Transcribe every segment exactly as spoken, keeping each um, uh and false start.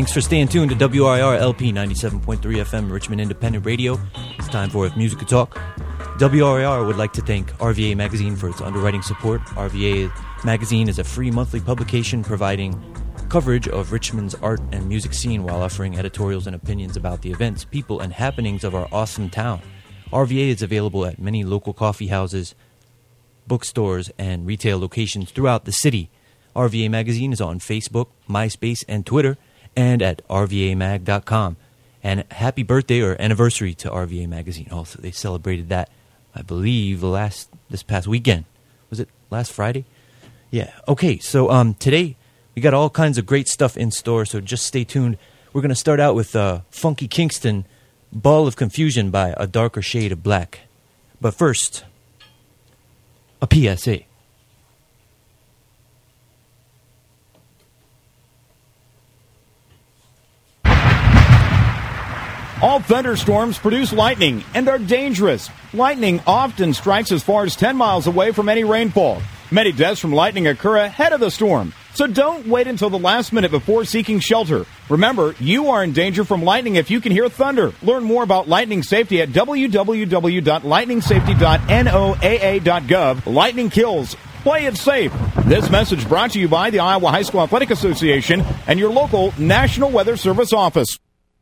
Thanks for staying tuned to W R I R L P ninety-seven point three F M, Richmond Independent Radio. It's time for Music Talk. W R I R would like to thank R V A Magazine for its underwriting support. R V A Magazine is a free monthly publication providing coverage of Richmond's art and music scene while offering editorials and opinions about the events, people, and happenings of our awesome town. R V A is available at many local coffee houses, bookstores, and retail locations throughout the city. R V A Magazine is on Facebook, MySpace, and Twitter, and at r v a mag dot com. And happy birthday or anniversary to R V A Magazine. Also, they celebrated that, I believe, the last this past weekend. Was it last Friday? Yeah. Okay, so um, today we got all kinds of great stuff in store, so just stay tuned. We're going to start out with uh, Funky Kingston, Ball of Confusion by A Darker Shade of Black. But first, a P S A. All thunderstorms produce lightning and are dangerous. Lightning often strikes as far as ten miles away from any rainfall. Many deaths from lightning occur ahead of the storm, so don't wait until the last minute before seeking shelter. Remember, you are in danger from lightning if you can hear thunder. Learn more about lightning safety at w w w dot lightning safety dot n o a a dot gov. Lightning kills. Play it safe. This message brought to you by the Iowa High School Athletic Association and your local National Weather Service office.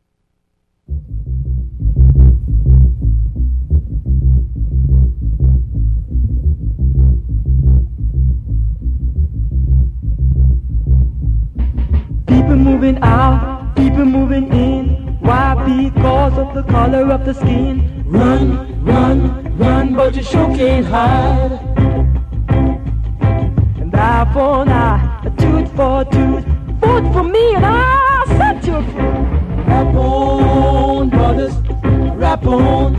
People moving out, people moving in. Why? Because of the color of the skin. Run, run, run, but you sure can't hide. And eye for an eye, a tooth for a tooth. Vote for me and I'll set you free. Rap on, brothers, rap on.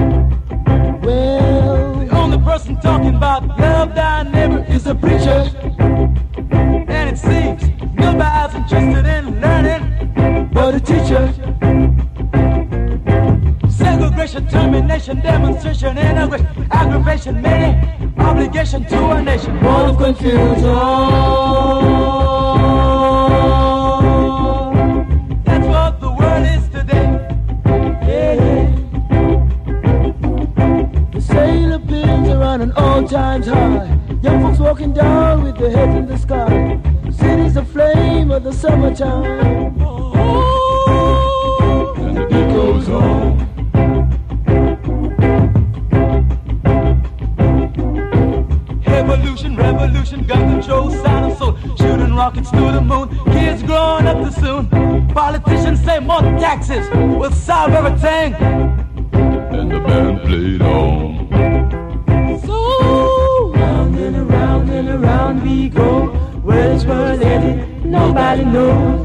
Well, the only person talking about love thy neighbor is a preacher. And it seems nobody's interested in learning but a teacher. Segregation, termination, demonstration, integration, aggravation, many obligation to a nation. Full of confusion. That's what the world is today. Yeah. The sailor bills are running all times high. Young folks walking down with their heads in the sky. Cities aflame of the summertime. Oh, and the beat goes on. Evolution, revolution, gun control, sound of soul. Shooting rockets to the moon. Kids growing up too soon. Politicians say more taxes will solve everything. And the band played on. So round and around and around we go. Where's we're headed, nobody knows.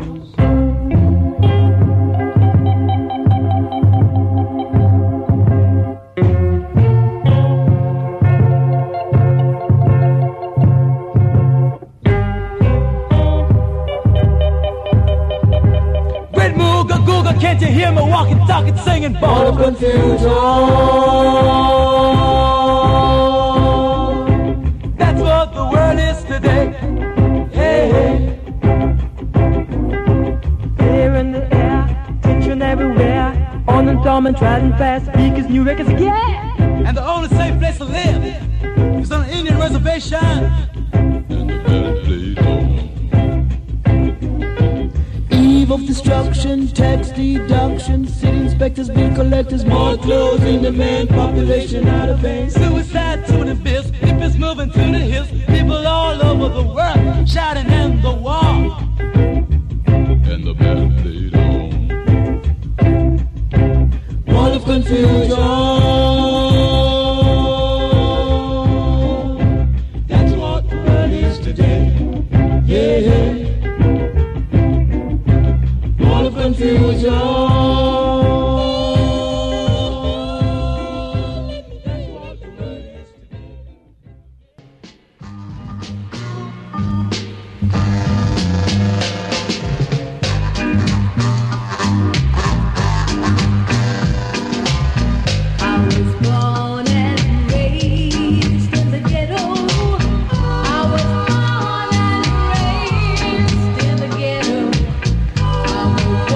Great Mooga Googa, can't you hear me walking, talking, singing? Ball of confusion. That's what the world is today. Hey, air in the air, tension everywhere. On and on and trying fast, speakers, new records, yeah. And the only safe place to live is on an Indian reservation. And the band played on. Eve of destruction, tax deduction, city inspectors, bill collectors, more clothes in demand, population out of vain. Suicide to the bills, hippies moving to the hills, people all over the world shouting in the wall. And the band played on. Wall of confusion. That's what the world is today. Yeah. Wall of confusion. I'm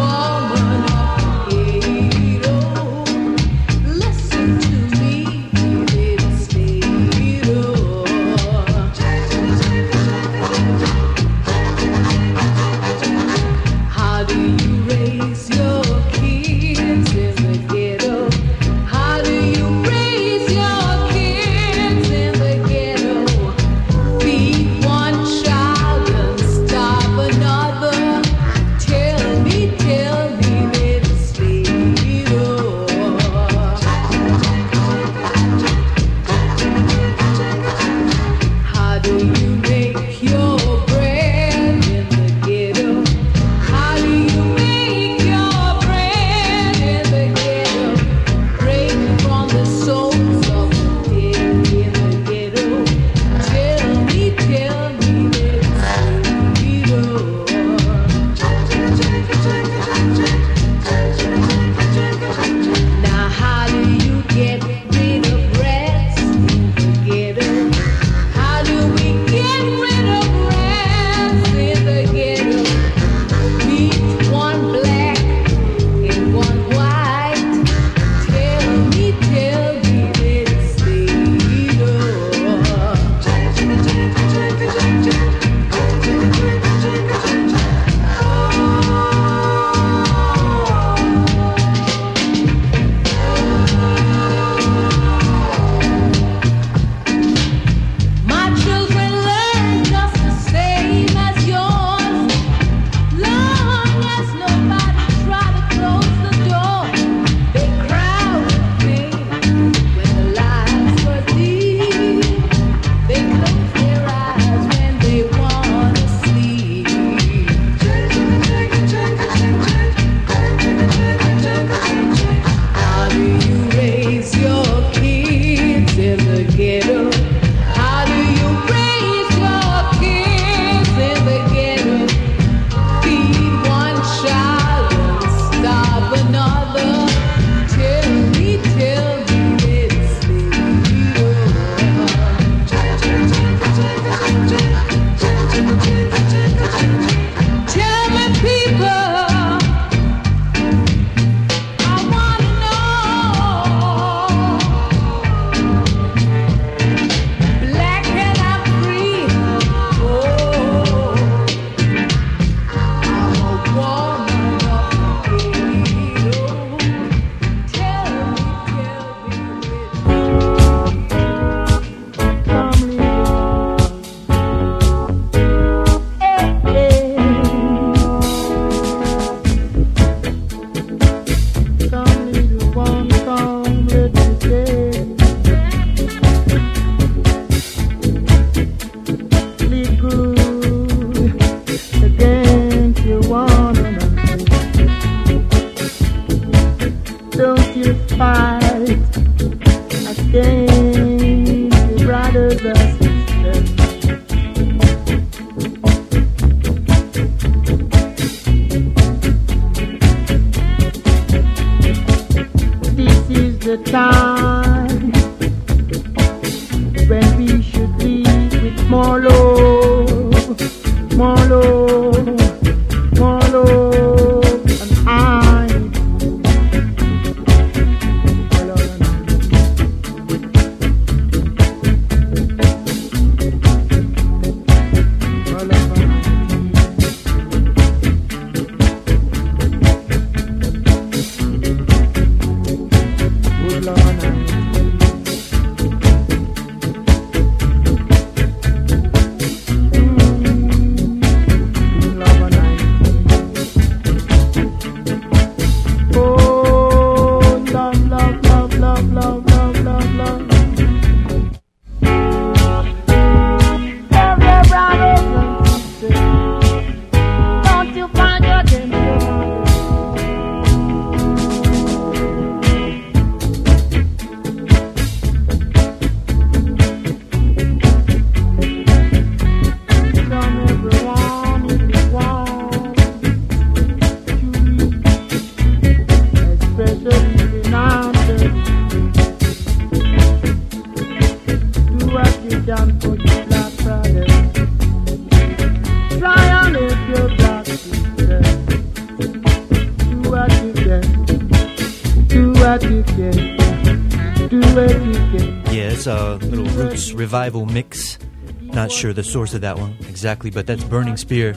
Revival mix. Not sure the source of that one exactly, but that's Burning Spear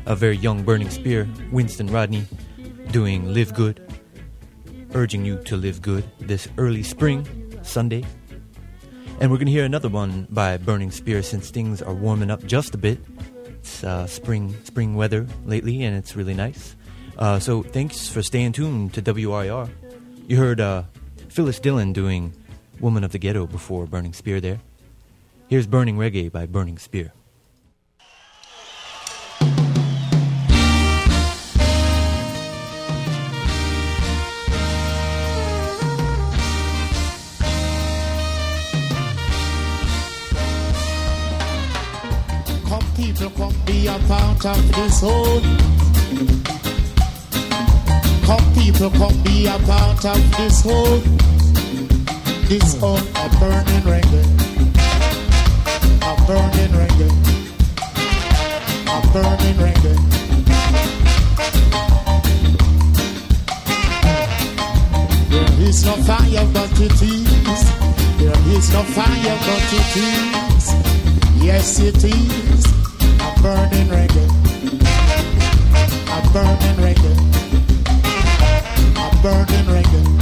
a very young Burning Spear, Winston Rodney, doing Live Good, urging you to live good this early spring, Sunday. And we're going to hear another one by Burning Spear since things are warming up just a bit. It's uh, spring spring weather lately, and it's really nice. Uh, so thanks for staying tuned to W R I R. You heard uh, Phyllis Dillon doing Woman of the Ghetto before Burning Spear there. Here's Burning Reggae by Burning Spear. Come people, come be a part of this whole. Come people, come be a part of this whole. This whole a burning reggae. A burning reggae. A burning reggae. There is no fire but it is. There is no fire but it is. Yes it is. A burning reggae. A burning reggae. A burning reggae.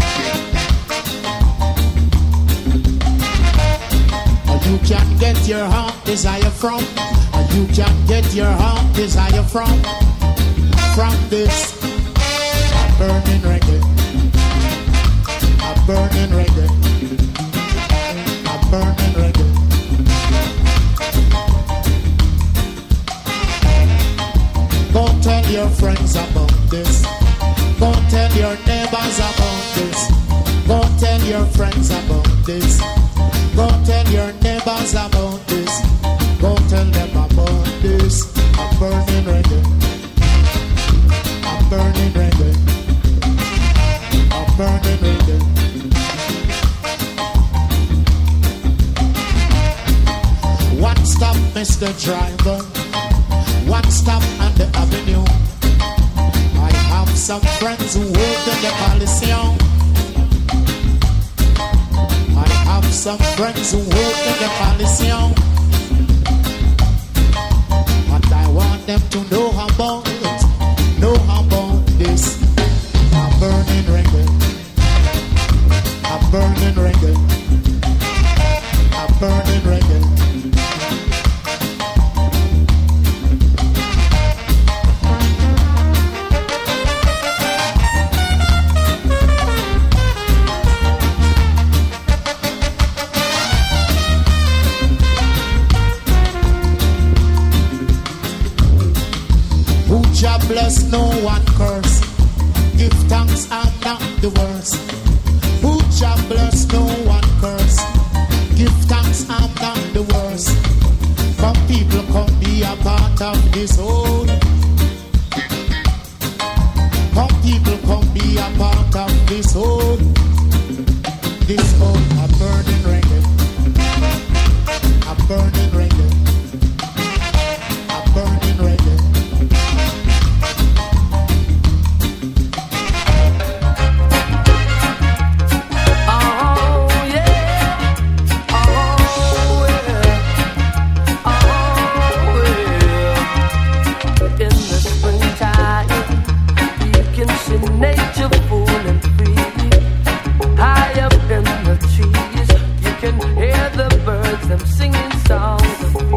You can get your heart desire from, and you can get your heart desire from, from this a burning reggae, a burning reggae, a burning reggae. Go tell your friends about this. Go tell your neighbors about this. Go tell your friends about this. Go tell your neighbors about this. Go tell them about this. A burning reggae. A burning reggae. A burning reggae. One stop, Mister Driver. One stop on the avenue. I have some friends who work in the Coliseum. I have some friends who work in the Coliseum, and I want them to know about it, know about this. A burning reggae, a burning reggae, a burning reggae. Jah bless, no one curse. Give thanks, I'm not the worst. Who Jah bless, no one curse. Give thanks, I'm not the worst. Come people, come be a part of this whole. Come people, come be a part of this whole. This whole a burning reggae. A burning reggae. A burning reggae. Nature full and free, high up in the trees, you can hear the birds, them singing songs of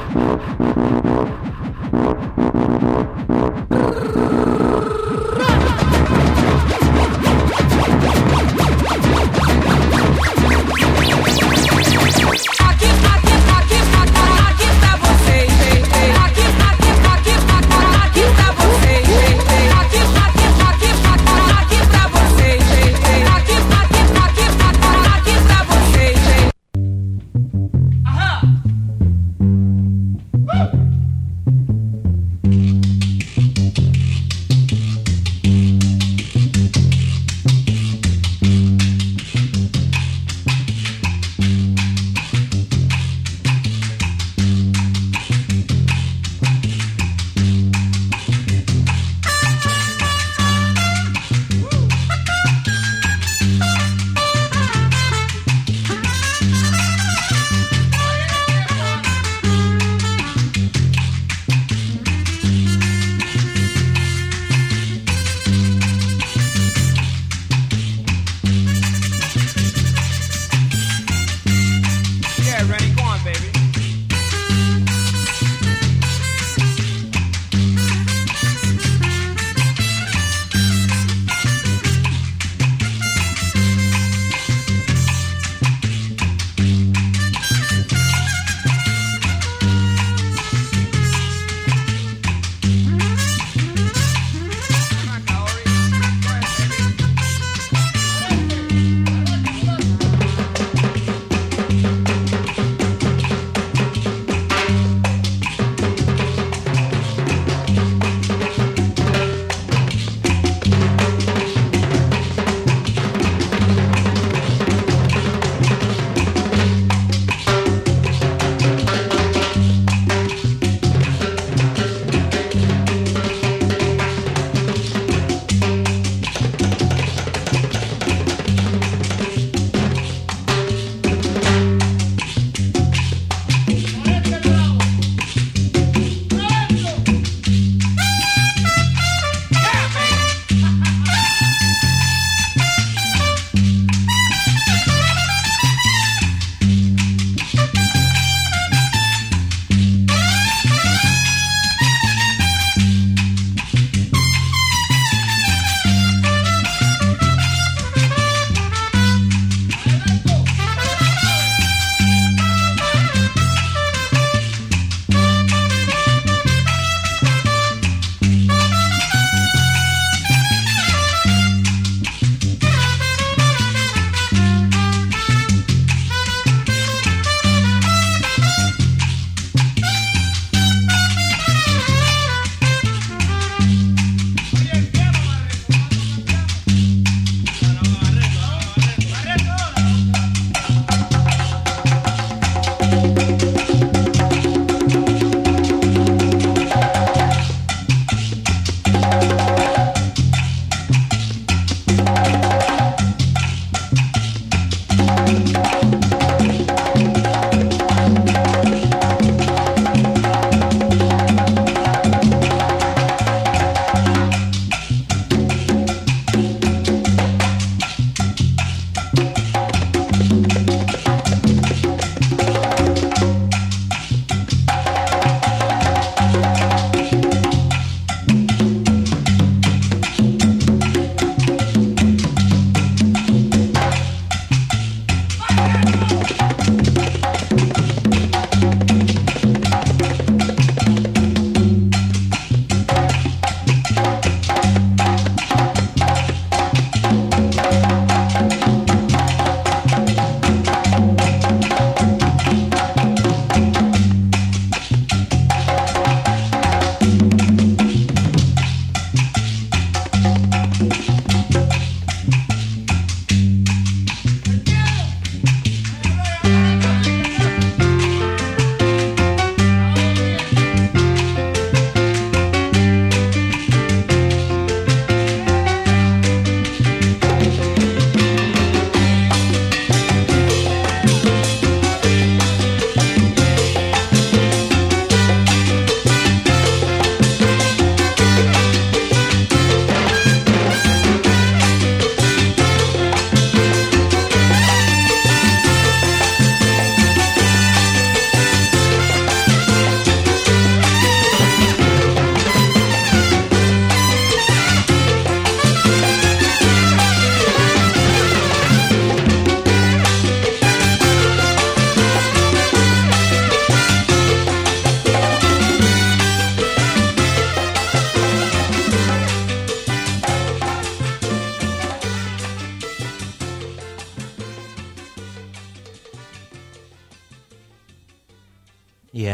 Woo!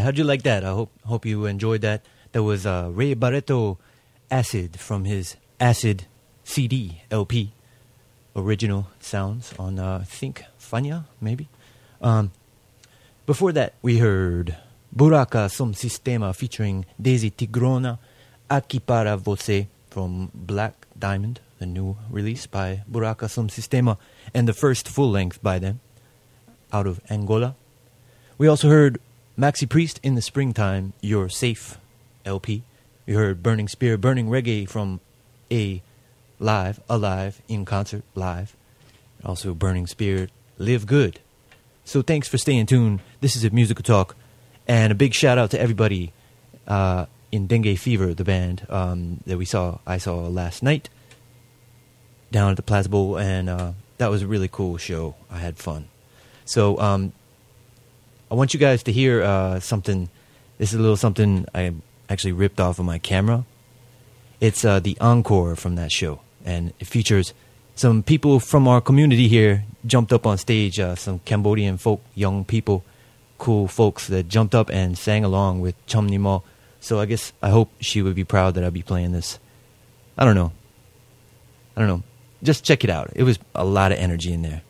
how'd you like that? I hope hope you enjoyed that. That was uh, Ray Barretto Acid from his Acid C D L P. Original sounds on, uh, I think, Fania, maybe? Um, before that, we heard Buraca Som Sistema featuring Daisy Tigrona, Aqui Para Você from Black Diamond, the new release by Buraca Som Sistema, and the first full-length by them, out of Angola. We also heard Maxi Priest in the Springtime, You're Safe L P. We heard Burning Spear, Burning Reggae from A Live, Alive, in concert, live. Also Burning Spear, Live Good. So thanks for staying tuned. This is a Musical Talk. And a big shout out to everybody uh, in Dengue Fever, the band um, that we saw, I saw last night down at the Plaza Bowl. And uh, that was a really cool show. I had fun. So um, I want you guys to hear uh, something. This is a little something I actually ripped off of my camera. It's uh, the encore from that show. And it features some people from our community here jumped up on stage, uh, some Cambodian folk, young people, cool folks that jumped up and sang along with Chum Nimo. So I guess, I hope she would be proud that I'd be playing this. I don't know. I don't know. Just check it out. It was a lot of energy in there.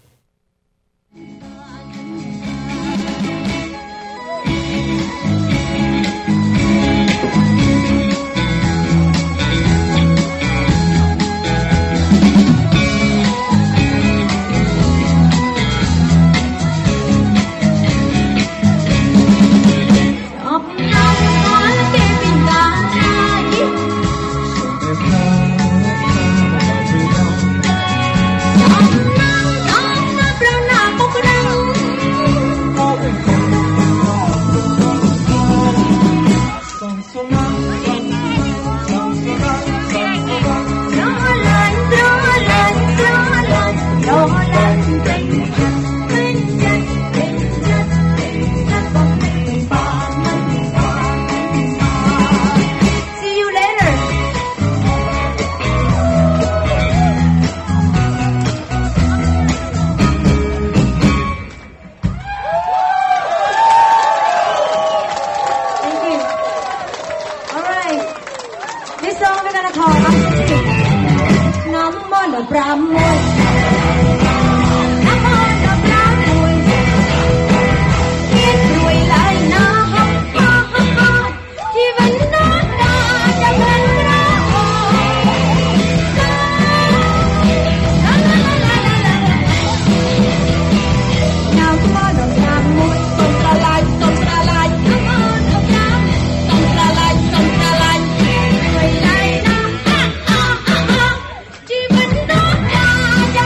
Hãy subscribe cho kênh Ghiền Mì Gõ để không bỏ lỡ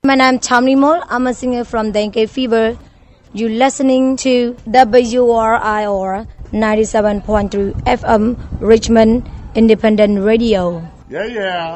My name is Chamni Mol. I'm a singer from Dengue Fever. You're listening to W R I R ninety-seven point three F M Richmond Independent Radio. Yeah, yeah.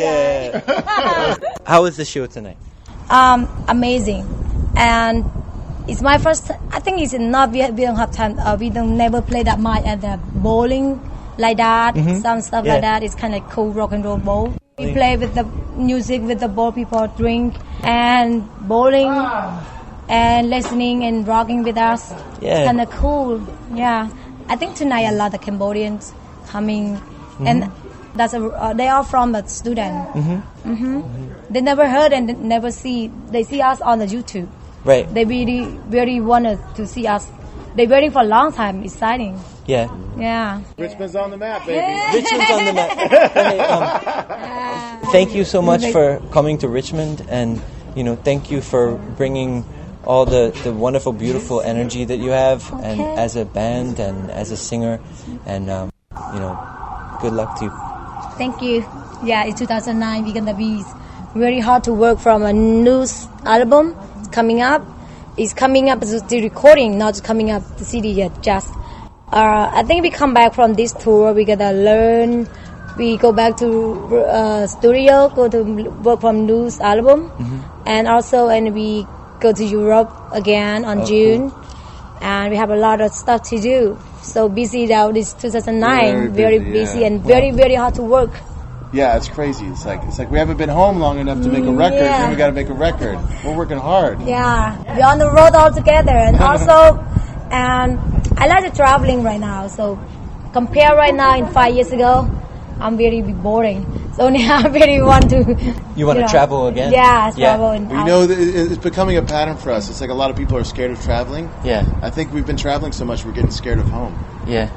Yeah. How was the show tonight? Um, amazing. And it's my first, I think it's not, we, we don't have time, uh, we don't never play that much at the bowling like that, mm-hmm. some stuff yeah. like that. It's kind of cool rock and roll bowl. We play with the music, with the bowl, people drink, and bowling, and listening and rocking with us. Yeah. It's kind of cool. Yeah. I think tonight a lot of Cambodians coming, mm-hmm. and that's a, uh, they are from the student. Mm-hmm. Mm-hmm. Mm-hmm. They never heard and they never see. They see us on the YouTube. Right. They really, really wanted to see us. They're waiting for a long time. Exciting. Yeah. Yeah. Richmond's on the map, baby. Richmond's on the map. Hey, um, thank you so much for coming to Richmond, and you know, thank you for bringing all the, the wonderful, beautiful energy that you have, okay. and as a band and as a singer, and um, you know, good luck to you. Thank you. Yeah, in two thousand nine, we're gonna be very hard to work from a new album coming up. It's coming up as the recording, not coming up the C D yet. Just, uh, I think we come back from this tour, we gotta learn. We go back to uh, studio, go to work from new album, mm-hmm. and also, and we go to Europe again on oh, June, cool. and we have a lot of stuff to do. So busy now. This two thousand nine, very busy, very busy yeah. and wow. very very hard to work. Yeah, it's crazy. It's like it's like we haven't been home long enough to make a record, yeah. and we got to make a record. We're working hard. Yeah, we're on the road all together, and also, and I like the traveling right now. So compare right now and five years ago, I'm very boring. So now I really want to. You want you to know, travel again? Yeah, travel. Yeah. You know, it's becoming a pattern for us. It's like a lot of people are scared of traveling. Yeah. I think we've been traveling so much, we're getting scared of home. Yeah.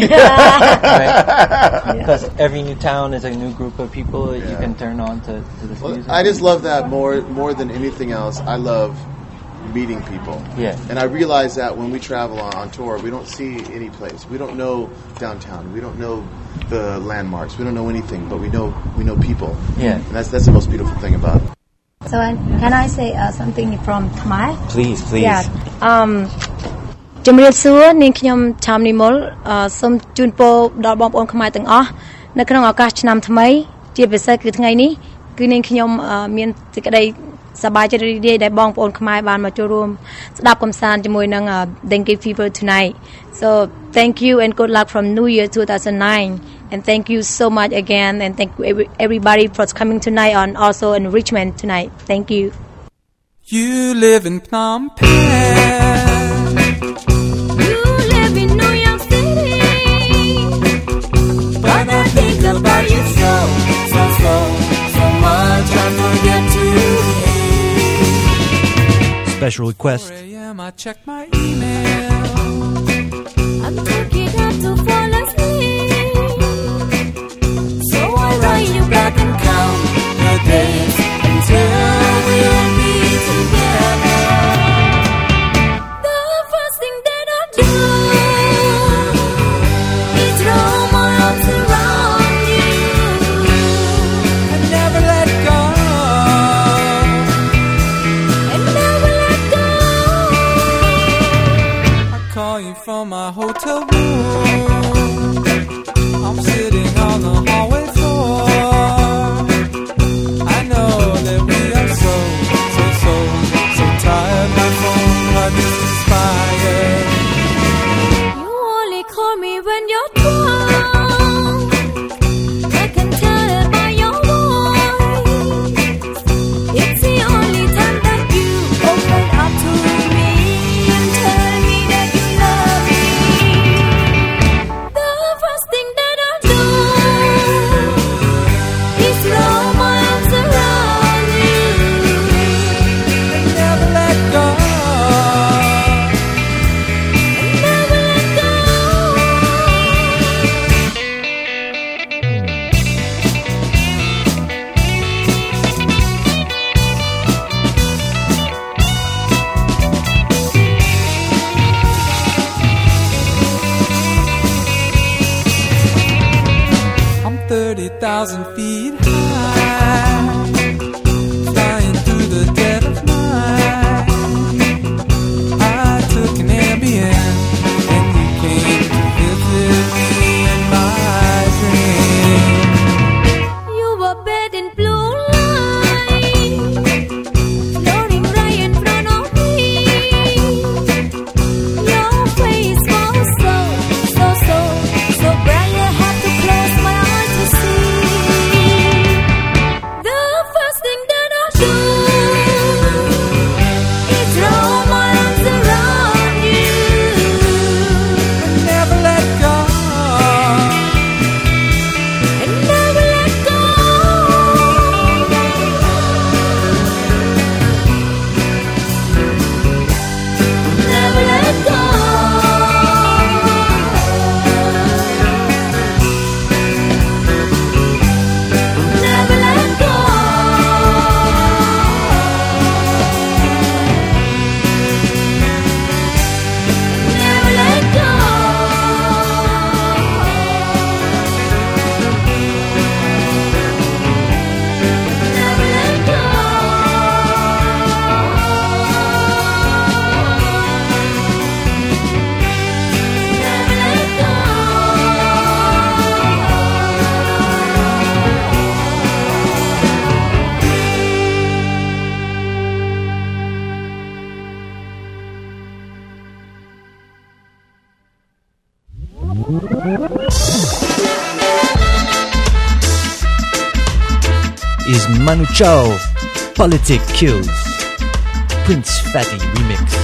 Right. Because every new town is a new group of people that yeah. you can turn on to, to this well, music. I just love that more more than anything else. I love meeting people. Yeah. And I realize that when we travel on, on tour, we don't see any place. We don't know downtown. We don't know the landmarks. We don't know anything, but we know we know people. Yeah. And that's that's the most beautiful thing about it. So uh, can I say uh, something from Khmer? Please, please. Yeah. Um ជំរាបសួរនាងខ្ញុំឆាមនីមុលសូមជូនពរដល់បងប្អូនខ្មែរទាំងអស់នៅក្នុងឱកាសឆ្នាំថ្មីជាពិសេសគឺថ្ងៃនេះគឺនាងខ្ញុំមានសេចក្តីសប្បាយចិត្តរីករាយដែលបងប្អូនខ្មែរបានមកចូលរួមស្ដាប់កម្សាន្តជាមួយនឹង Dengue Fever tonight. So thank you and good luck from New Year two thousand nine, and thank you so much again, and thank you everybody for coming tonight on also in Richmond tonight. Thank you. You live in Phnom Penh. About you so, so, so, so much I forget to eat. Special request. four a.m. I check my email. I'm taking time to fall asleep. So I write you back and count the days until we'll be together. The first thing that I do is throw my arms around. From my hotel room, I'm sitting on the hallway floor. I know that we are so, so, so, so tired. My phone heart is inspired. You only call me when you're drunk. I can tell it by your voice. It's the only time that you open up to me and tell me that you love me. The first thing that I do is throw my arms around you and never let go. And never let go. I'm thirty thousand feet high, flying through the is Manu Chao, Politic Kills, Prince Fatty remix.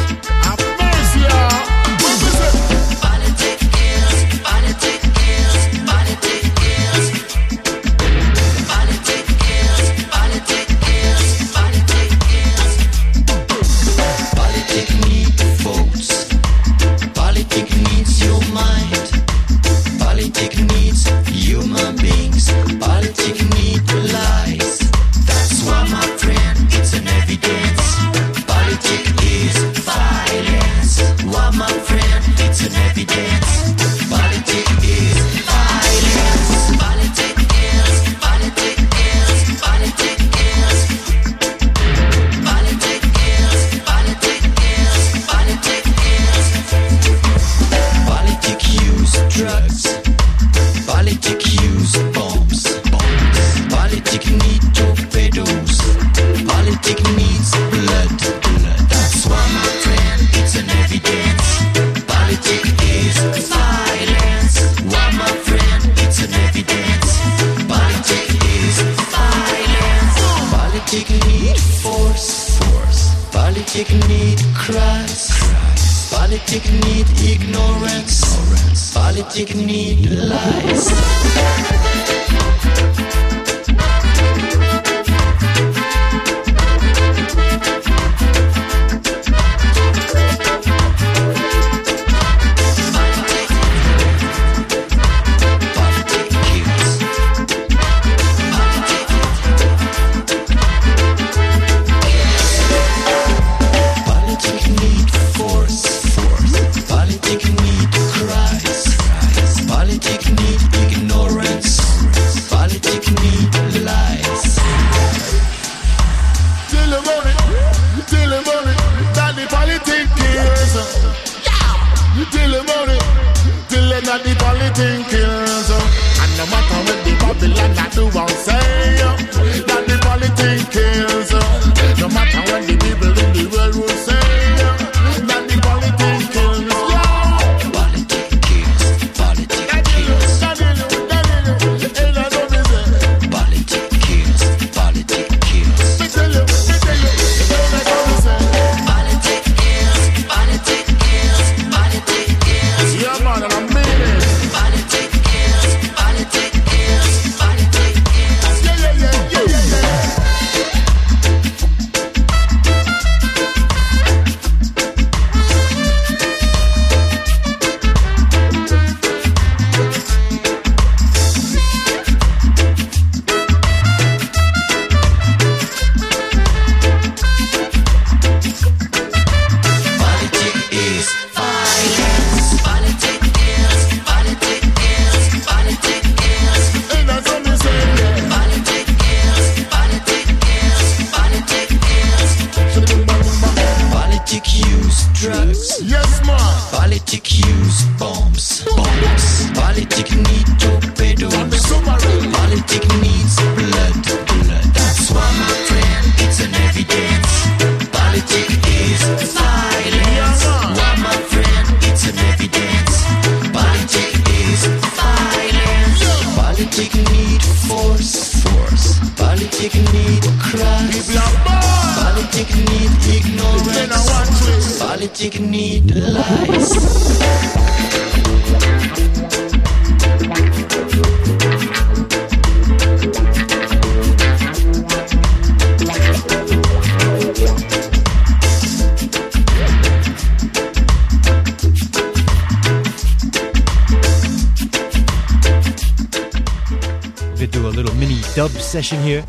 Session here.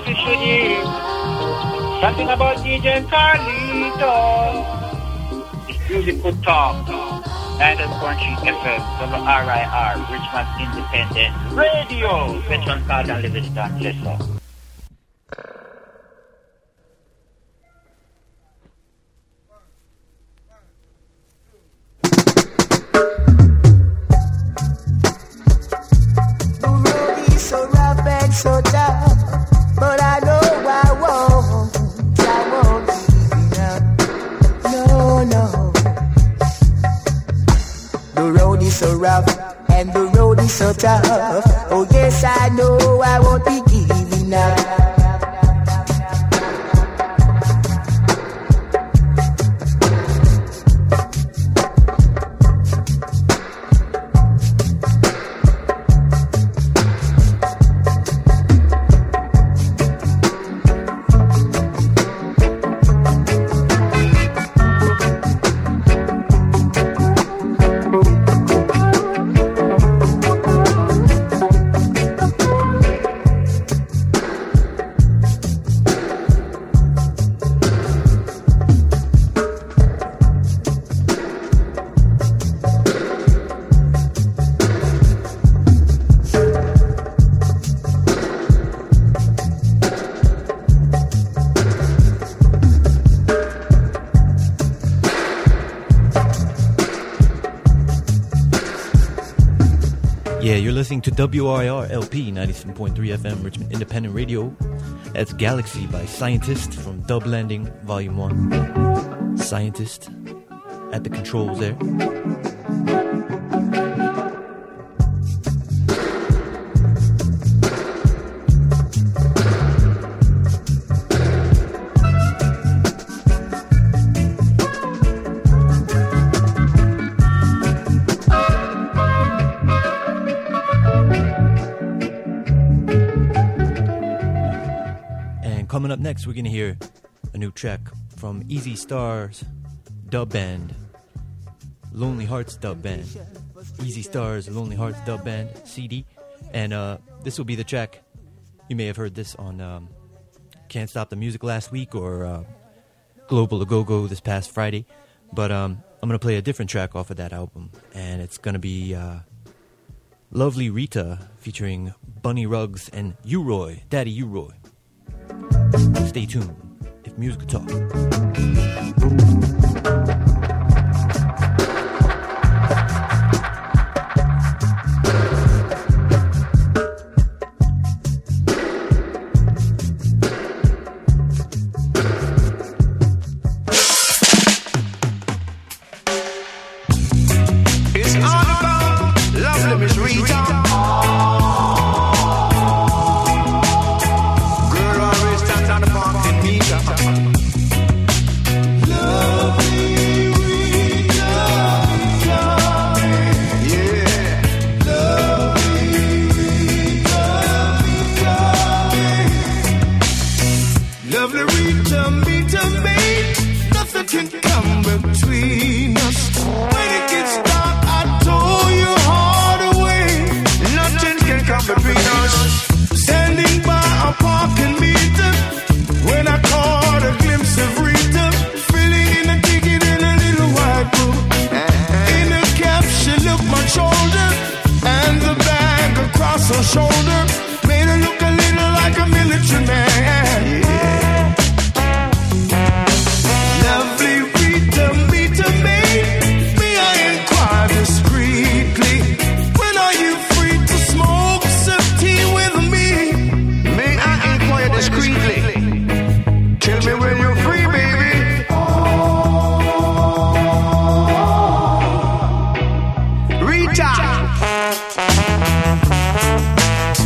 you should hear. Something about D J Carlito. It's music could talk. ninety point three F M, W R I R, Richmond Independent Radio. Veteran Card and Livingston, yes sir. So rough and so tough, but I know I won't, I won't give up. No, no. The road is so rough and the road is so tough. Oh yes, I know I won't be giving up. Listening to W R I R L P ninety-seven point three F M Richmond Independent Radio. That's Galaxy by Scientist from Dub Landing Volume one. Scientist at the controls there. Coming up next, we're going to hear a new track from Easy Stars dub band, Lonely Hearts dub band. Easy Stars, Lonely Hearts dub band C D. And uh, this will be the track. You may have heard this on um, Can't Stop the Music last week or uh, Global A Go-Go this past Friday. But um, I'm going to play a different track off of that album. And it's going to be uh, Lovely Rita featuring Bunny Ruggs and U-Roy, Daddy U-Roy. Stay tuned if music could talk. It's all about lovely Miss Rita. Her shoulder made her look a little like a military man. Yeah. Lovely Rita, meet to me. May I inquire discreetly? When are you free to smoke some tea with me? May I inquire discreetly? Tell me when you're free, baby. Rita.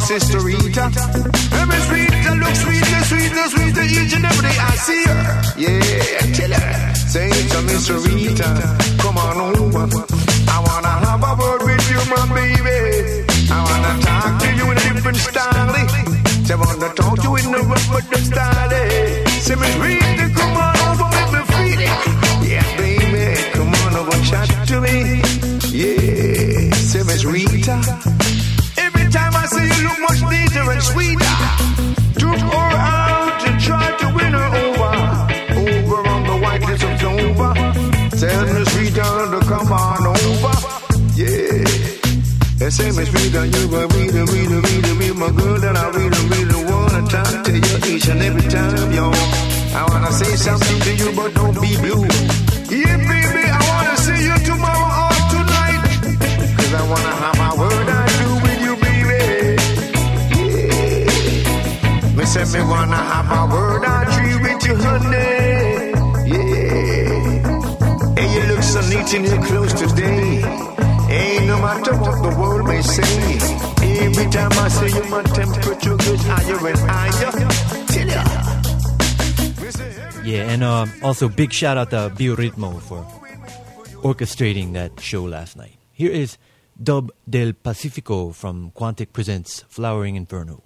Sister Rita. And Miss Rita looks sweeter, sweeter, sweeter each and every day I see her. Yeah, tell her. Say to Miss Rita, come on over. I wanna have a word with you, my baby. I wanna talk to you in a different style. Say I wanna talk to you in a rough style. Say Miss Rita, come on over, make me feel it. Yeah, baby, come on over, chat to me. Yeah, say Miss Rita. Every time I see you look much neater and sweeter. Took her out to try to win her over. Over on the white list of Dover. Tell Miss Rita to come on over. Yeah. They say Miss Rita, you a reader, reader, reader, reader, my girl that I really, really wanna talk to you each and every time, yo. I wanna say something to you, but don't be blue. Yeah, baby, I wanna see you tomorrow or tonight. Cause I wanna have my word I do with you, baby. Yeah. Me say me wanna have my word I do with you, honey. Yeah. And you look so neat in your clothes today. Ain't no matter what the world may say. Every time I see you, my temperature goes higher and higher. Tell ya. Yeah, and uh, also big shout out to Bioritmo for orchestrating that show last night. Here is Dub del Pacifico from Quantic Presents Flowering Inferno.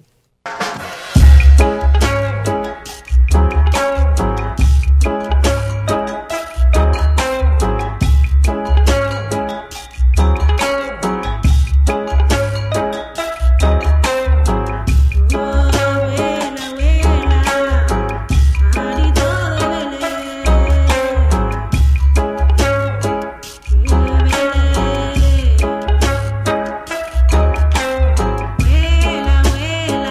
Vuela, vuela.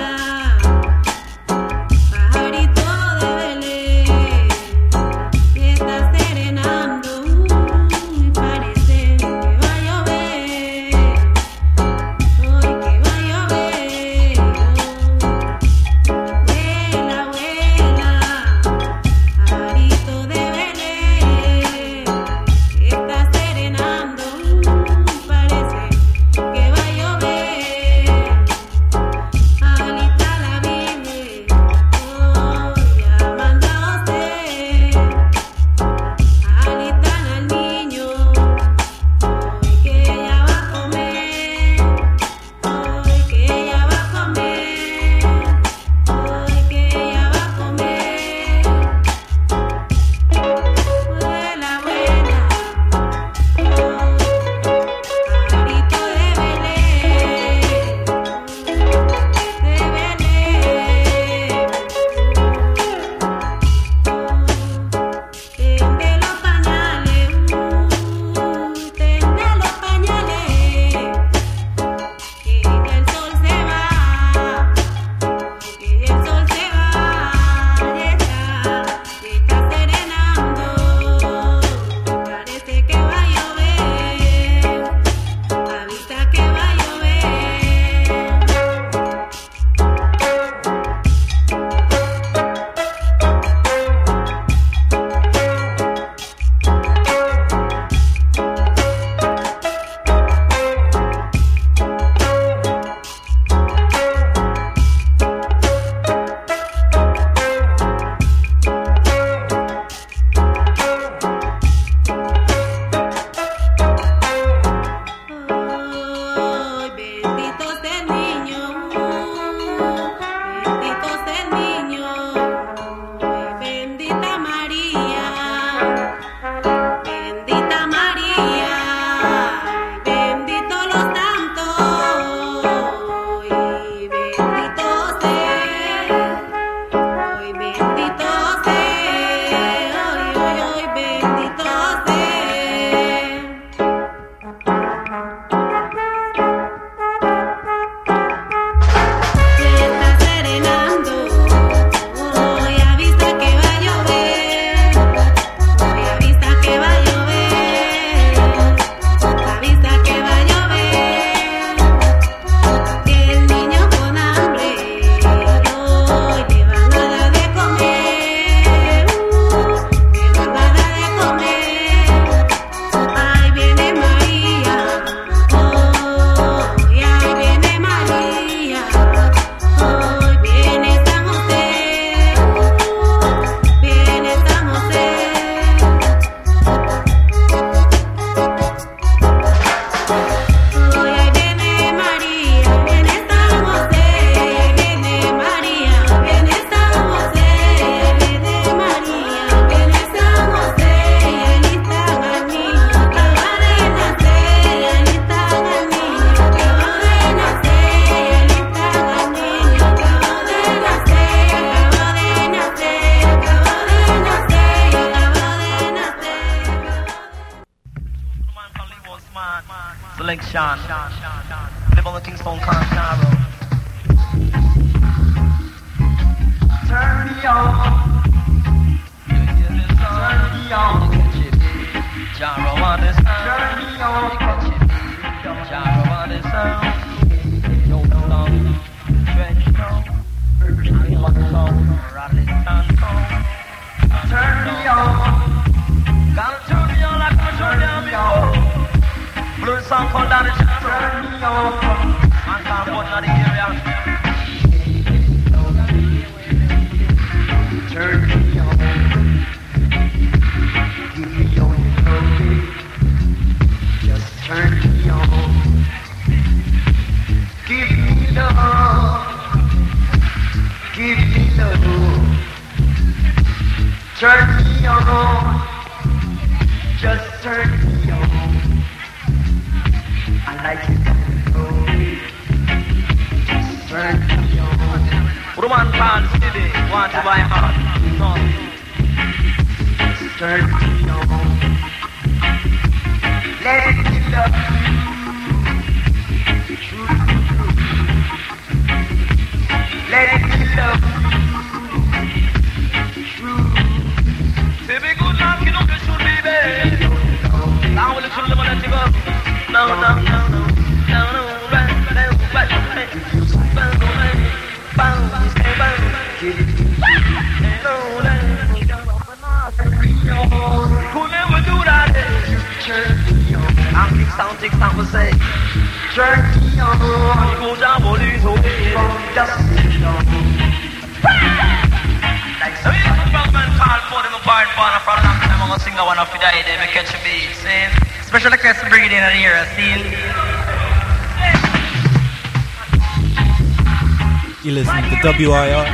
Sean. Live on the Kingston Concharo. Turn me on. Turn me on. Jaro on the sound. Turn me on. Jaro on the sound. Yo, long, stretch, long. Turn me on. Gotta turn me on like I turn down before. Blue song called down the channel. Turn me on. I can't put out the area. Turn me on. Give me your love. Just turn me on. Give me love. Give me love. Turn me on. Just turn me on. I like it. Turn me on. Roman Pan City, want to buy heart. No. Turn me on. Let me love you. True. Let me love you. True. Say me good luck, you know you should be there. Now we'll show them on the table. No, no, no, no, no, no, right, right, right, right. Bang, bang, bang, stay bang. No, no, could never do that. I'm King Sound, King Sound will say, turn me on. Go down, police, okay, just like so, you know, from man called for them apart, for a long time. I'm gonna sing that one off the day, they may catch a beat, see? Special request to bring it in and hear a scene. You listen to W I R.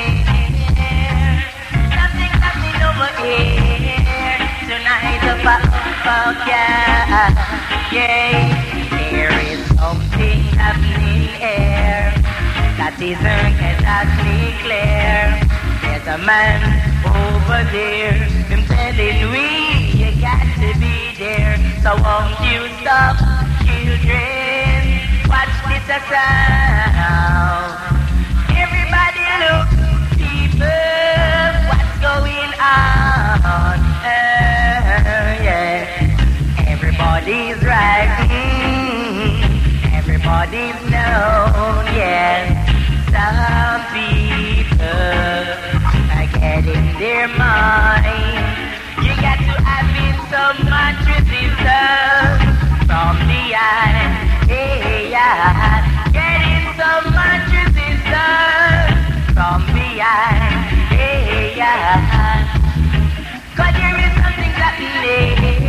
Tonight, yeah, yeah, there is something happening here that isn't exactly clear. There's a man over there, him telling we you got to be there. So won't you stop, children? Watch this sound. Everybody look, people, what's going on? Uh, yeah. Everybody's riding, everybody's known, yes. Some people are getting their mind. You got to have in so much resistance from the eye, hey, yeah. Getting so much resistance from the eye, hey, yeah. Cause there is something happening.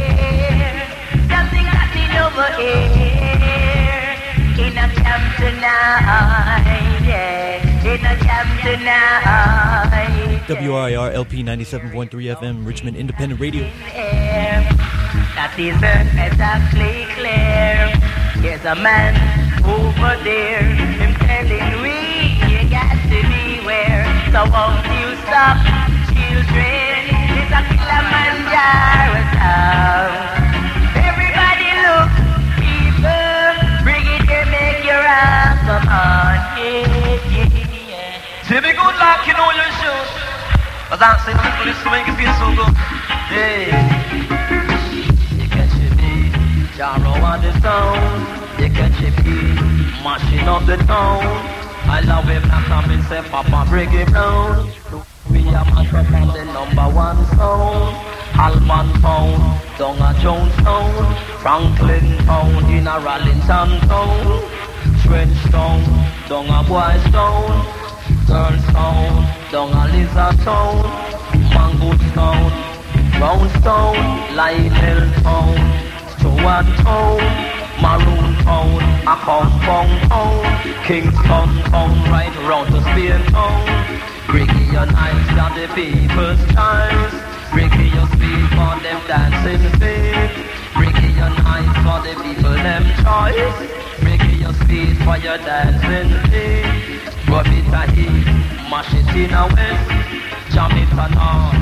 Over here, in a camp tonight, yeah, in a camp tonight. W I R L P ninety-seven point three F M, Richmond Independent Radio. That isn't exactly clear. There's a man over there, him telling we you got to beware. So won't you stop, children? It's a Kilimanjaro sound. Look, people, bring it here, make your ass come on, yeah, yeah, yeah. Say me good luck, you know your shoes. Cause I'm saying people listen to make you feel so good. Yeah. You catch your beat, Jaro on the sound. You catch your beat, mashing up the town. I love it, I come and say, Papa, break it down. We are mash up on the number one sound. Alban Town, down a Jonestown, Franklin Town, in a Rallington Town, Trench Town, down a Boys Town, Girls Town, down a Lizard Town, Mangoot Town, Brownstown, Lionel Town, Stewart Town, Maroon Town, a Compound Town, Kingston Town, right round to Spain Town, Briggy and Ice are the people's chimes. Breaking your speed for them dancing feet. Breaking your eyes for the people them choice. Breaking your speed for your dancing feet. Rub it a heat, mash it in a west. Jam it a north,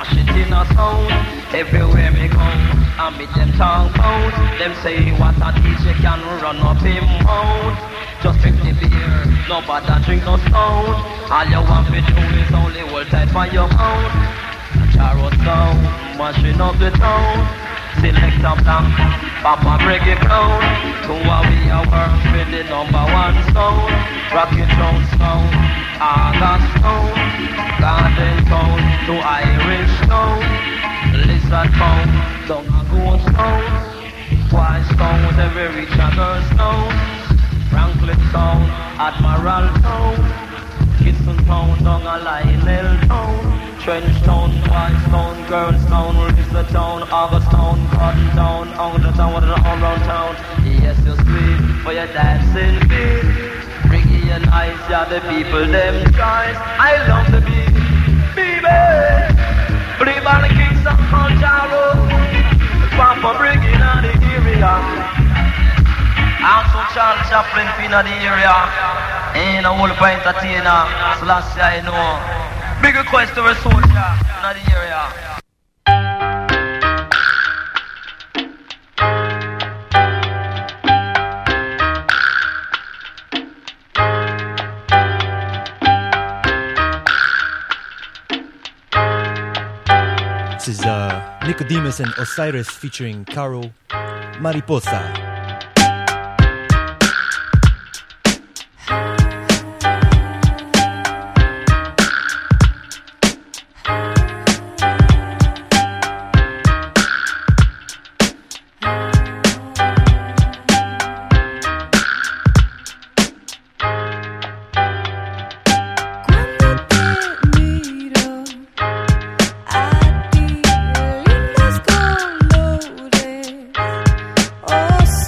smash it in a sound. Everywhere me go, I meet them talk out. Them say what a D J can run up him out. Just drink the beer, nobody drink no stone. All you want me do is only hold tight for your mouth. Charo sound, mashing up the town. Select a blank, Papa break it down. To what we are work with the number one sound. Rocket sound sound, August sound. Garden town to Irish town. Lizard town, down a ghost town. Twice town, every reach a girl's town. Franklin town, Admiral town. Kitson town, down a Lionel town. Trench town, Twice town, Girls town, Lizard town, August town, Garden town, Angler town, what an all-round town. Yes, you're sweet for your dancing feet. Bringing your eyes, yeah, the people, them guys. I love the beat, baby. Believe on the kings of Jaro. Papa bringing on the area. Also Charles Chaplin in the area. Ain't a whole point entertainer. So last year I know. Big request to a soldier in the area. This is uh, Nicodemus and Osiris featuring Caro Mariposa. Oh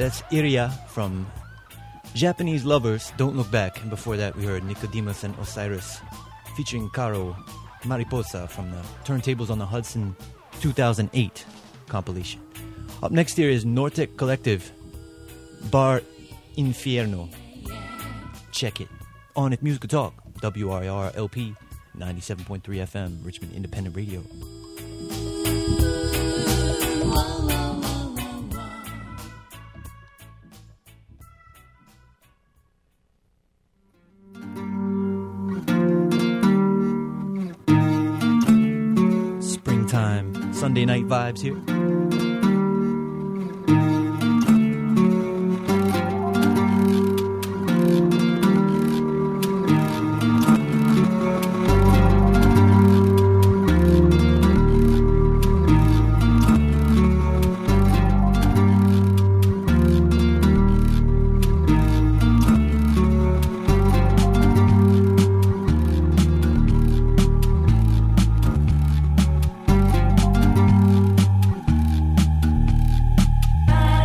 That's Iria from Japanese Lovers, Don't Look Back. And before that, we heard Nicodemus and Osiris featuring Caro Mariposa from the Turntables on the Hudson two thousand eight compilation. Up next here is Nortec Collective, Bar Infierno. Check it. On at Musical Talk, W R I R L P ninety-seven point three F M, Richmond Independent Radio. Springtime, Sunday night vibes here. Bye.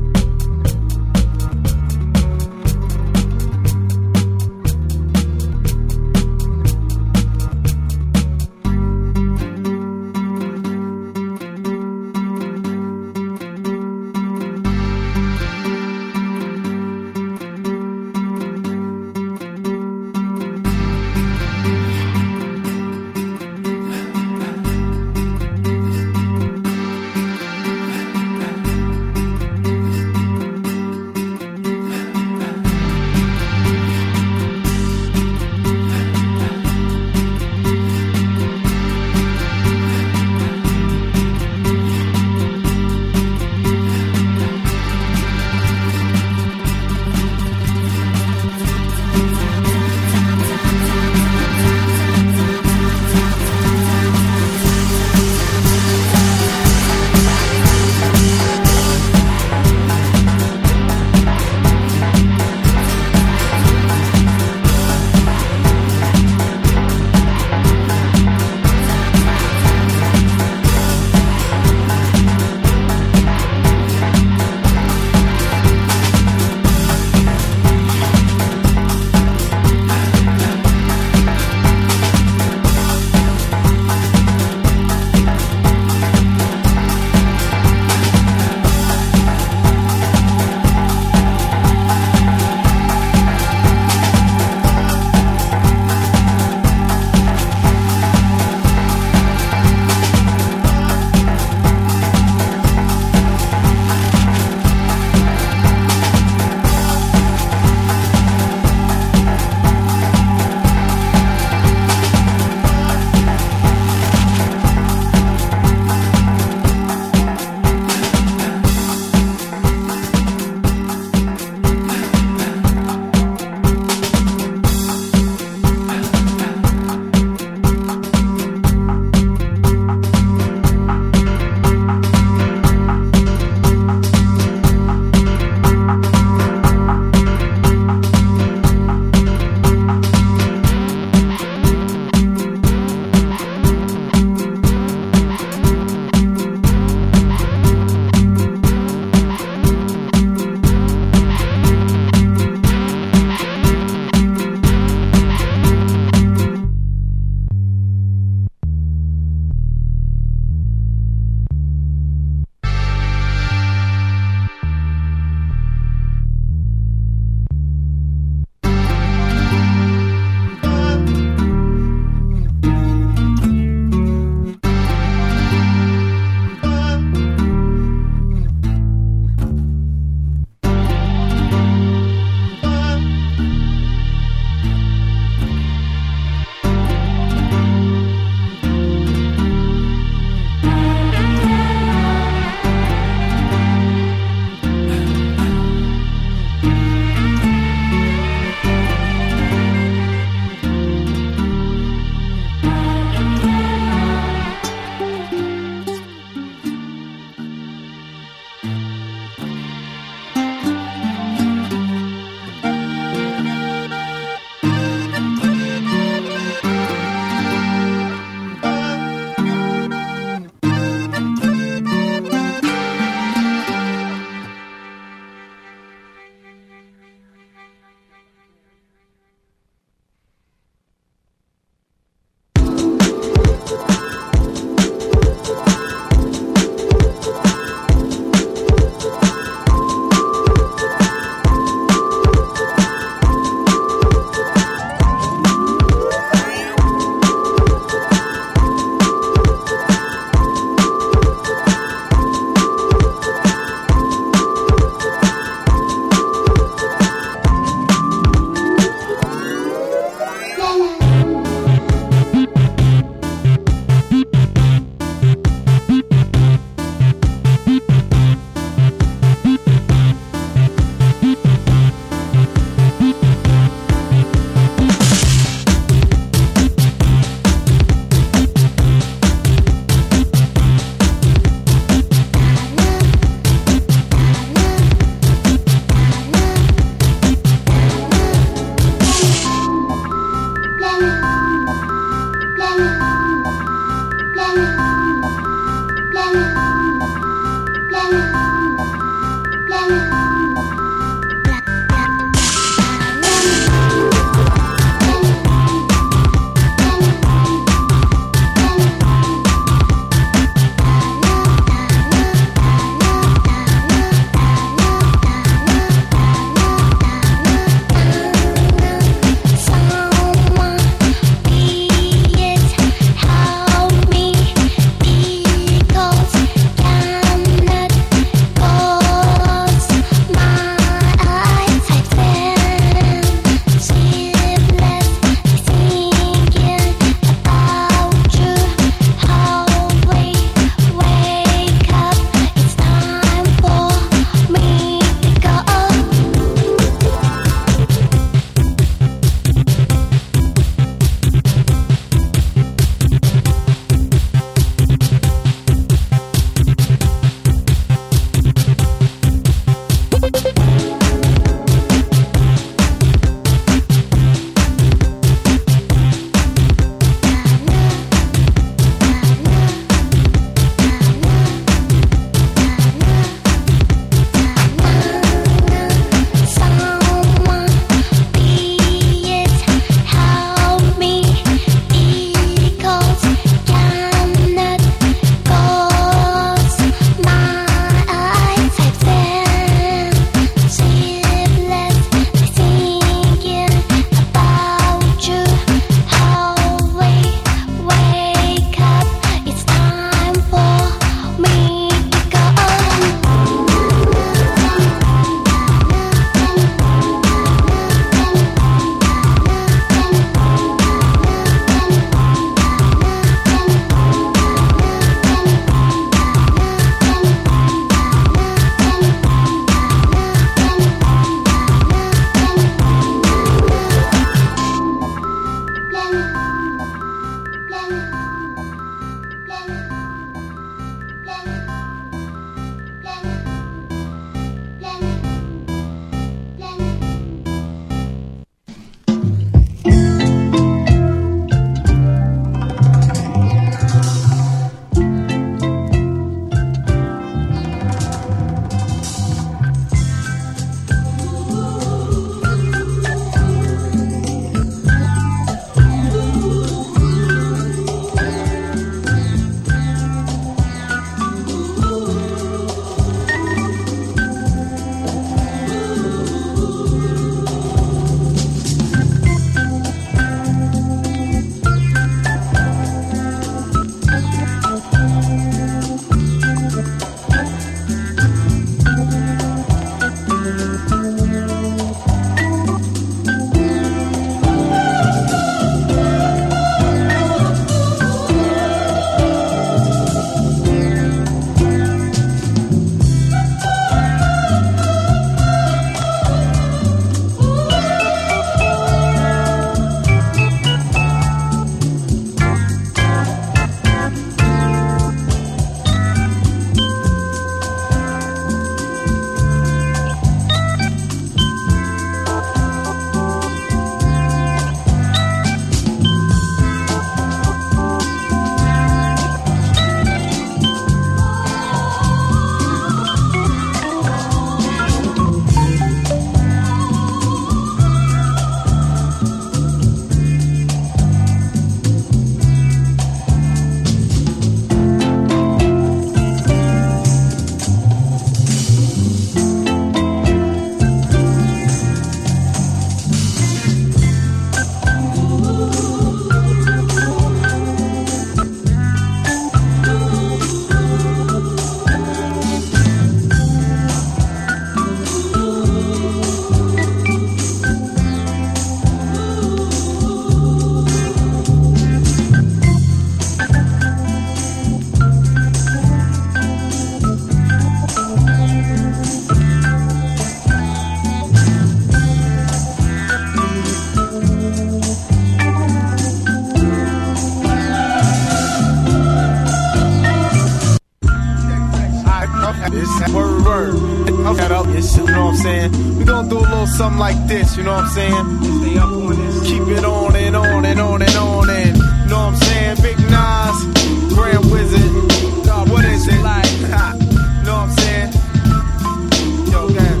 Word, word. Okay, up, you know what I'm saying? We gonna do a little something like this, you know what I'm saying? Stay up on this. Keep it on and on and on and on and, you know what I'm saying? Big Nas, Grand Wizard, God, what is it? Like, ha, you know what I'm saying? Yo, man.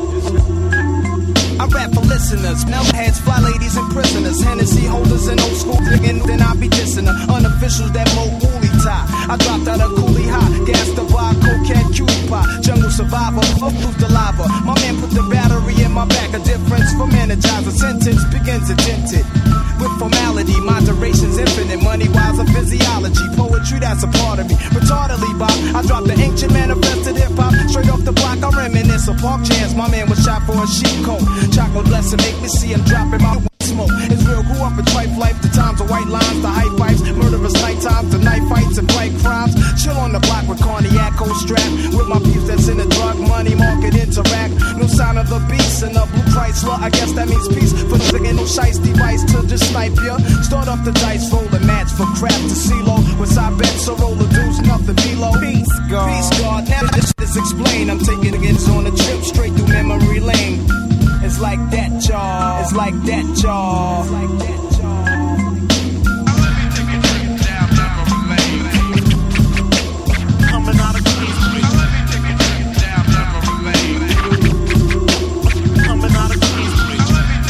I rap for listeners, metalheads, fly ladies and prisoners, Hennessy holders and old school digging, then I be dissing her. Unofficials that mo woolly tie. I dropped out of coolie high, gas the bar, cocaine, cutie pie, jungle survivor, flow through the lava. My man put the battery in my back, a difference from energizer. Sentence begins addicted with formality, moderation's infinite. Money wise of physiology, poetry that's a part of me. Retardedly, Bob, I dropped the ancient manifested hip hop straight off the block. I reminisce of park chance. My man was shot for a sheep coat. Chocolate blessing make me see him dropping my smoke. It's real, grew up in tripe life. The times of white lines, the high fights, murderous night times, the night fights and bright crimes. Chill on the block with cognac, cold strap, with my peeps that's in the drug money market interact. No sign of the beast in the blue Chrysler. I guess that means peace for the nigga, no shice device to just snipe ya. Start up the dice, roll a match for crap to CeeLo. With side bets, so roll the dudes, nothing below. Peace, God. Peace, God. Now this is explained. I'm taking against on a trip straight through memory lane. It's like that, y'all. It's like that, y'all. It's like that, y'all. Coming out of Queens Street. Coming out of Queens Street.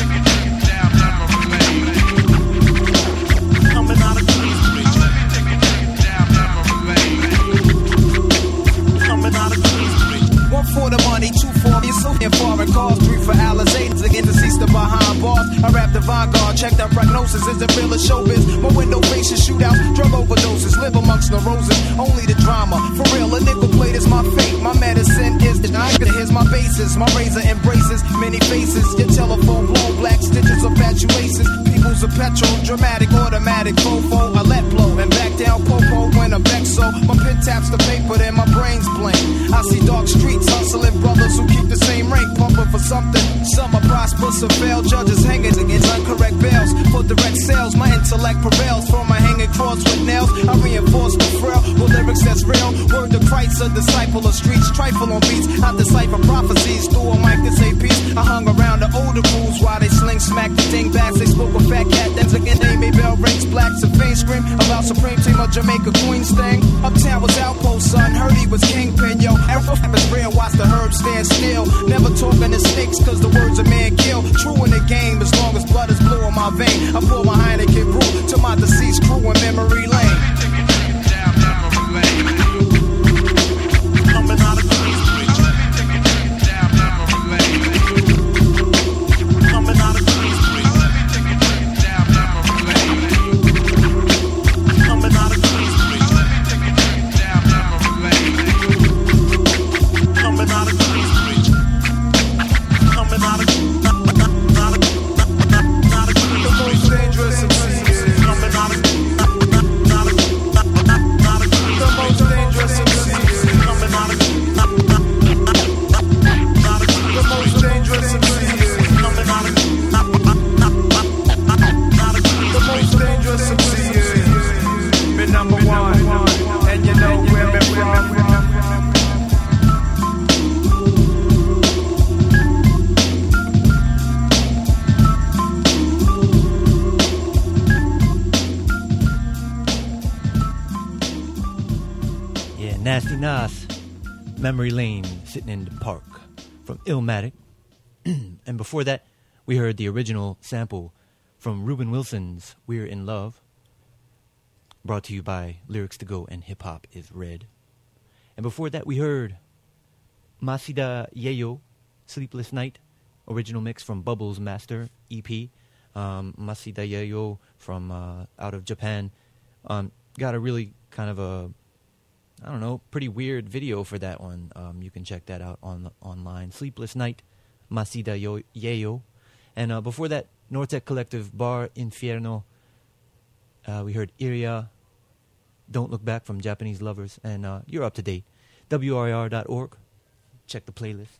Coming out of Queens Street. Coming out of Queens Street. One for the money, two for me, so in foreign cars, three for Alizades, again deceased the behind bars. I rap the vanguard, check that prognosis, is it real or showbiz? My window faces, shootouts, drug overdoses, live amongst the roses, only the drama. For real, a nickel plate is my fate, my medicine is the anchor, here's my basis, my razor embraces many faces, your telephone blow, black stitches of fatuations, people's a petrol, dramatic, automatic, fofo, I let blow, and back down popo when I'm vexed, so my pen taps the paper, then my brain's blank. I see dark streets, hustling brothers who keep the same rank, pumping for something. Some are prosperous or fail, judges hanging against incorrect bails. For direct sales, my intellect prevails. From my hanging cross with nails, I reinforce the frail with lyrics that's real. Word to Christ, a disciple of streets, trifle on beats. I decipher prophecies through a mic to say peace. I hung around the older crews while they sling smack the thing backs. They spoke a fat cat, that's again they made bell rings, blacks and faint scream about supreme team of Jamaica Queens thing. Uptown was outpost, son, heard he was kingpin, yo. Every is real, watch the herbs stand still. Never talking to snakes, cause the words a man kill. True in the game, as long as blood is blue in my vein. I pour my Heineken brew to my deceased crew in memory lane. Coming out of Queens Street. Coming out of Queens Street. Coming out of Queens Street. Coming out of Queens Street. Nasty Nas, Memory Lane, Sitting in the Park, from Illmatic. And before that, we heard the original sample from Reuben Wilson's We're in Love, brought to you by Lyrics to Go and Hip Hop is Red. And before that, we heard Masida Yayo, Sleepless Night, original mix from Bubbles Master E P. Um, Masida Yayo from uh, out of Japan. Um, got a really kind of a, I don't know, pretty weird video for that one. Um, you can check that out on online. Sleepless Night, Masida Yo- Yayo. And uh, before that, Nortec Collective, Bar Infierno. Uh, we heard Iria, Don't Look Back from Japanese Lovers. And uh, you're up to date. W R I R dot org. Check the playlist.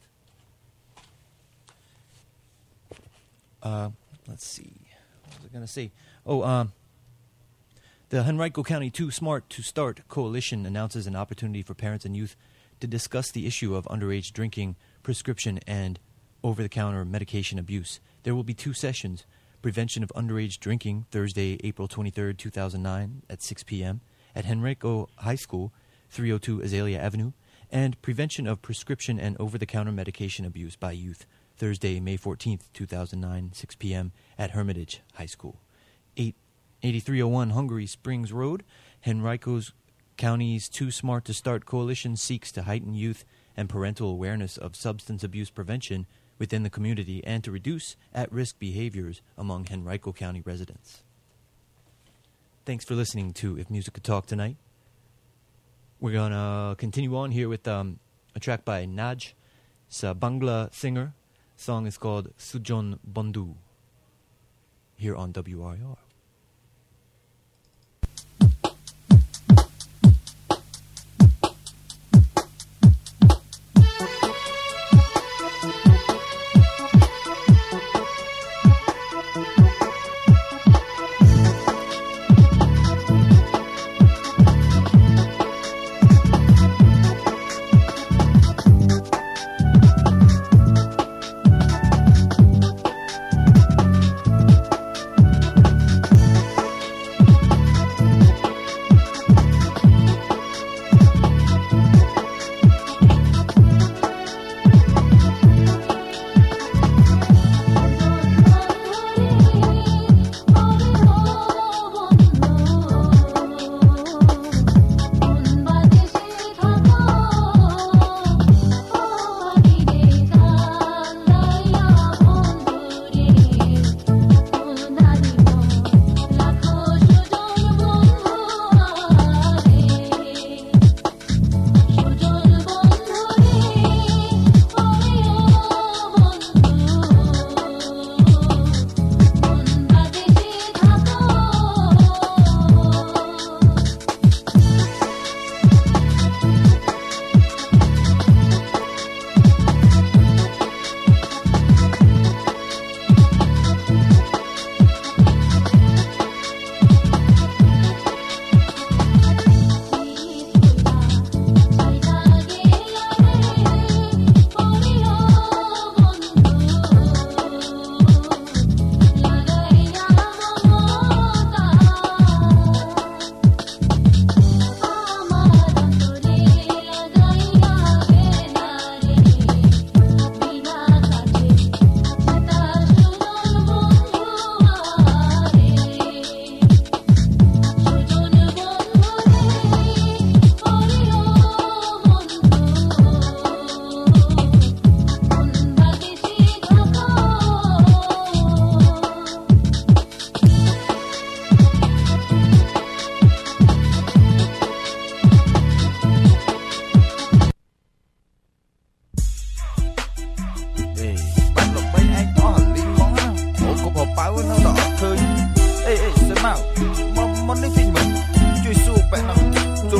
Uh, let's see. What was I going to say? Oh, um... the Henrico County Too Smart to Start Coalition announces an opportunity for parents and youth to discuss the issue of underage drinking, prescription, and over-the-counter medication abuse. There will be two sessions: Prevention of Underage Drinking, Thursday, April twenty-third, two thousand nine, at six p.m. at Henrico High School, three oh two Azalea Avenue, and Prevention of Prescription and Over-the-Counter Medication Abuse by Youth, Thursday, May fourteenth, two thousand nine, six p.m. at Hermitage High School. eight eighty-three oh one Hungary Springs Road. Henrico's County's Too Smart to Start Coalition seeks to heighten youth and parental awareness of substance abuse prevention within the community and to reduce at-risk behaviors among Henrico County residents. Thanks for listening to If Music Could Talk tonight. We're going to continue on here with um, a track by Naj. It's a Bangla singer. The song is called Sujon Bandhu, here on W R I R.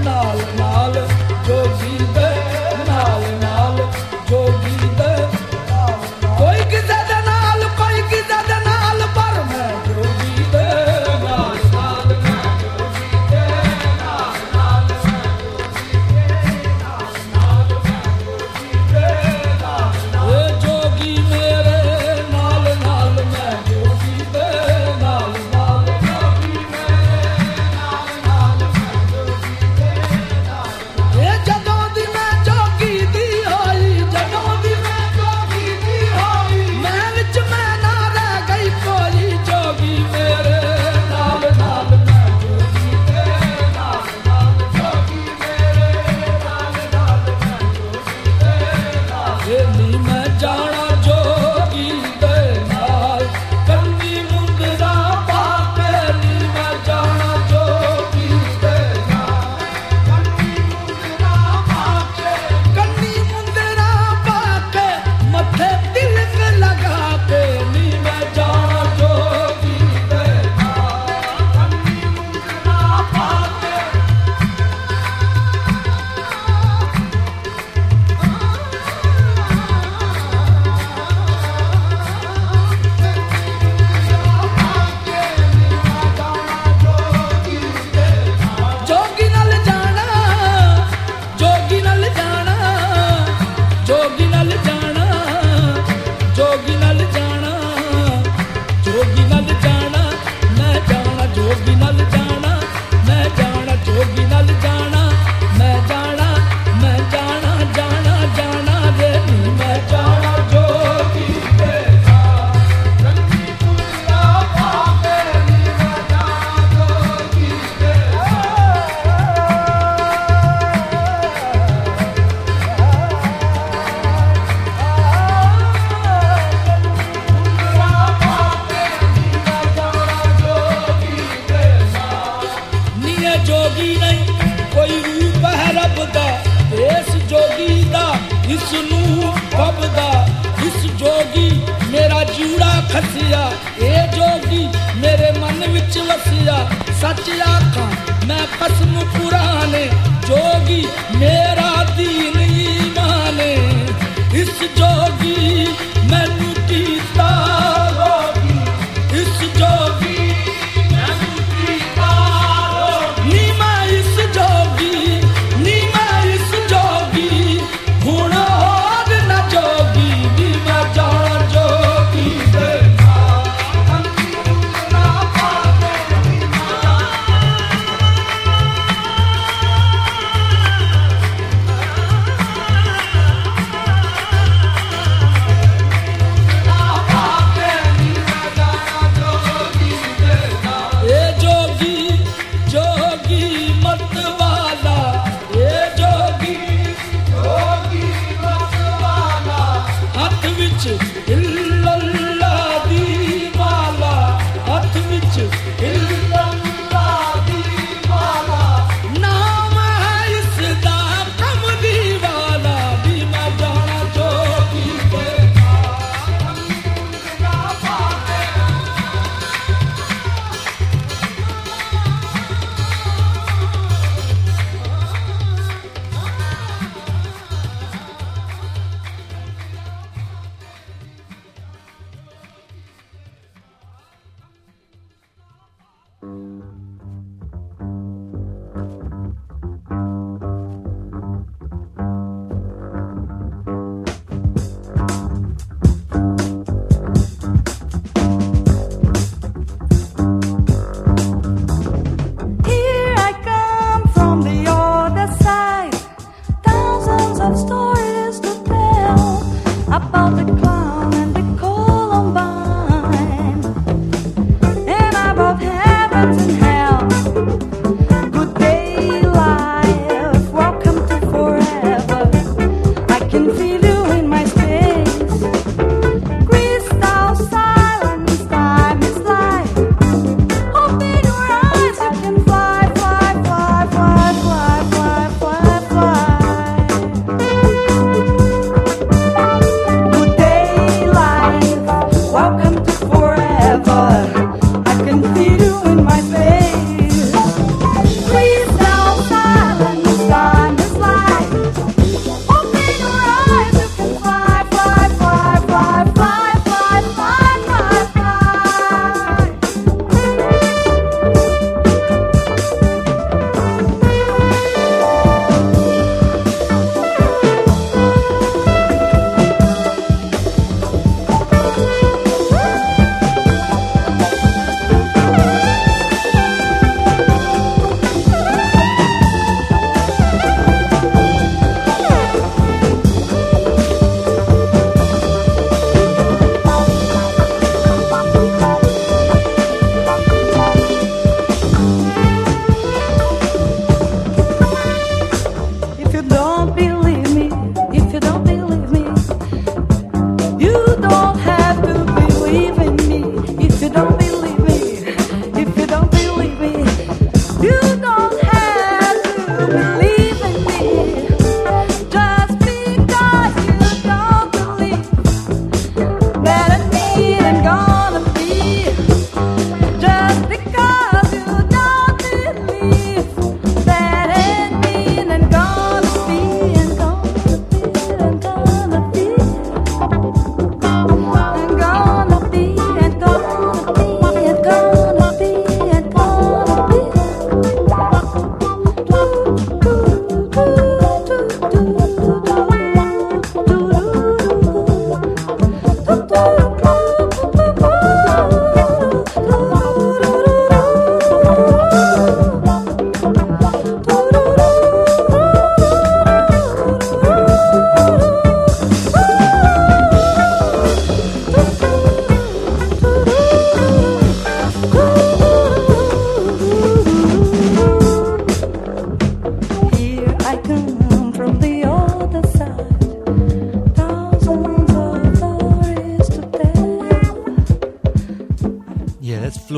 ਨਾਲ ਨਾਲ ਜੋਗੀ ਦੇ ਨਾਲ ਨਾਲ ਜੋਗੀ ਦੇ ਕੋਈ ਕਿਸੇ ਦੇ ਨਾਲ ਕੋਈ ਕਿਸੇ ਦੇ ਨਾਲ ਪਰ ਮੈਂ ਜੋਗੀ ਦੇ ਨਾਲ ਨਾਲ ਮੈਂ ਜੋਗੀ ਦੇ ਨਾਲ ਨਾਲ ਮੈਂ ਜੋਗੀ ਦੇ ਨਾਲ ਨਾਲ ਮੈਂ ਜੋਗੀ ਦੇ ਨਾਲ ਏ ਜੋਗੀ ਮੇਰੇ ਨਾਲ ਨਾਲ ਮੈਂ ਜੋਗੀ ਦੇ ਨਾਲ ਨਾਲ ਜੋਗੀ ਮੇਰੇ ਨਾਲ ਨਾਲ ਮੈਂ ਜੋਗੀ ਦੇ ਨਾਲ ਏ ਜਦੋਂ ਦੀ ਮੈਂ ਜੋਗੀ ਦੀ ਹੋਈ ਜਦੋਂ ਦੀ ਮੈਂ ਜੋਗੀ ਦੀ ਹੋਈ ਮੈਂ ਵਿੱਚ ਮੈਂ ਨਾ ਰਹਿ ਗਈ ਕੋਈ ਜੋਗੀ ਮੇਰੇ ਨਾਲ ਨਾਲ ਮੈਂ ਜੋਗੀ ਦੇ ਨਾਲ ਨਾਲ ਜੋਗੀ ਮੇਰੇ ਨਾਲ ਨਾਲ ਮੈਂ ਜੋਗੀ ਦੇ ਨਾਲ ਏ ਨੀ ਮੈਂ ਜਾਣਾ ਜੋਗੀ ਦੇ ਨਾਲ ਕੰਨੀ ਮੁੰਦਰਾ ਪਾ ਕੇ ਨੀ ਮੈਂ ਜਾਣਾ ਜੋਗੀ ਦੇ ਨਾਲ ਕੰਨੀ ਮੁੰਦਰਾ ਪਾ ਕੇ ਕੰਨੀ ਮੁੰਦਰਾ ਪਾ ਕੇ ਮੱਥੇ ਤਿਲਕ ਲਗਾ ਕੇ ਨੀ ਮੈਂ ਜਾਣਾ ਜੋਗੀ ਦੇ ਨਾਲ ਕੰਨੀ ਮੁੰਦਰਾ ਪਾ ਕੇ ਜੋਗੀ ਨਾਲ ਜਾਣਾ ਜੋਗੀ ਨਾਲ ਜਾਣਾ ਜੋਗੀ ਨਾਲ ਜਾਣਾ ਜੋਗੀ ਨਾਲ ਜਾਣਾ ਜੋਗੀ ਨਾਲ ਜਾਣਾ ਮੈਂ ਜਾਣਾ ਜੋਗੀ ਨਾਲ ਜਾਣਾ ਮੈਂ ਜਾਣਾ ਜੋਗੀ ਨਾਲ ਜਾਣਾ ਮੈਂ ਜਾਣਾ ਮੈਂ ਜਾਣਾ ਜਾਣਾ ਜਾਣਾ ਰੇ ਨੀ ਮੈਂ ਜਾਣਾ ਜੋਗੀ ਦੇ ਨਾਲ ਰੰਗੀ ਪੁੱਲਾ ਪਾ ਕੇ ਨੀ ਮੈਂ ਜਾਣਾ ਜੋਗੀ ਦੇ ਨੀਏ ਜੋਗੀ ਨਹੀਂ ਕੋਈ ਰੂਪ ਹੈ ਰੱਬ ਦਾ ਇਸ ਜੋਗੀ ਦਾ ਇਸ ਨੂੰ ਫਬਦਾ ਇਸ ਜੋਗੀ ਮੇਰਾ ਜੂੜਾ ਖਸਿਆ ਇਹ ਜੋਗੀ ਮੇਰੇ ਮਨ ਵਿੱਚ ਵਸਿਆ ਸੱਚ ਆਖਾਂ ਮੈਂ ਕਸਮ ਪੁਰਾਣੇ ਜੋਗੀ ਮੇਰਾ ਦੀਨ ਈਮਾਨ ਇਸ ਜੋਗੀ ਮੈਨੂੰ ਕੀਤਾ ਰੋਗੀ ਇਸ ਜੋਗੀ ਮੈਨੂੰ ਕੀਤਾ ਰੋਗੀ ਨੀ ਮੈਂ ਇਸ ਜੋਗੀ ਨੀ ਮੈਂ ਇਸ ਜੋਗੀ ਹੁਣ ਹੋਰ ਨਾ ਜੋਗੀ ਨੀ ਮੈਂ ਜਾਣਾ ਜੋਗੀ ਦੇ ਨਾਲ ਕੰਨੀ ਮੁੰਦਰਾ ਪਾ ਕੇ ਨੀ ਮੈਂ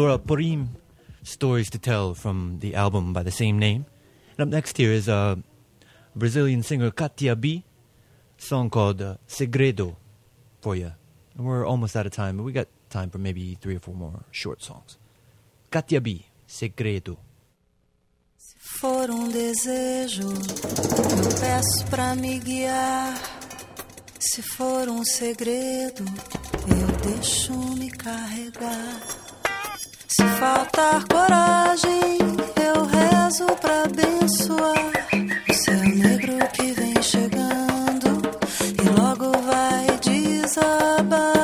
Sura Purim, Stories to Tell from the album by the same name. And up next here is a Brazilian singer Katia B, song called uh, Segredo for you. And we're almost out of time, but we got time for maybe three or four more short songs. Katia B, Segredo. Se for um desejo, eu peço pra me guiar. Se for um segredo, eu deixo me carregar. Se faltar coragem, eu rezo pra abençoar o céu negro que vem chegando e logo vai desabar.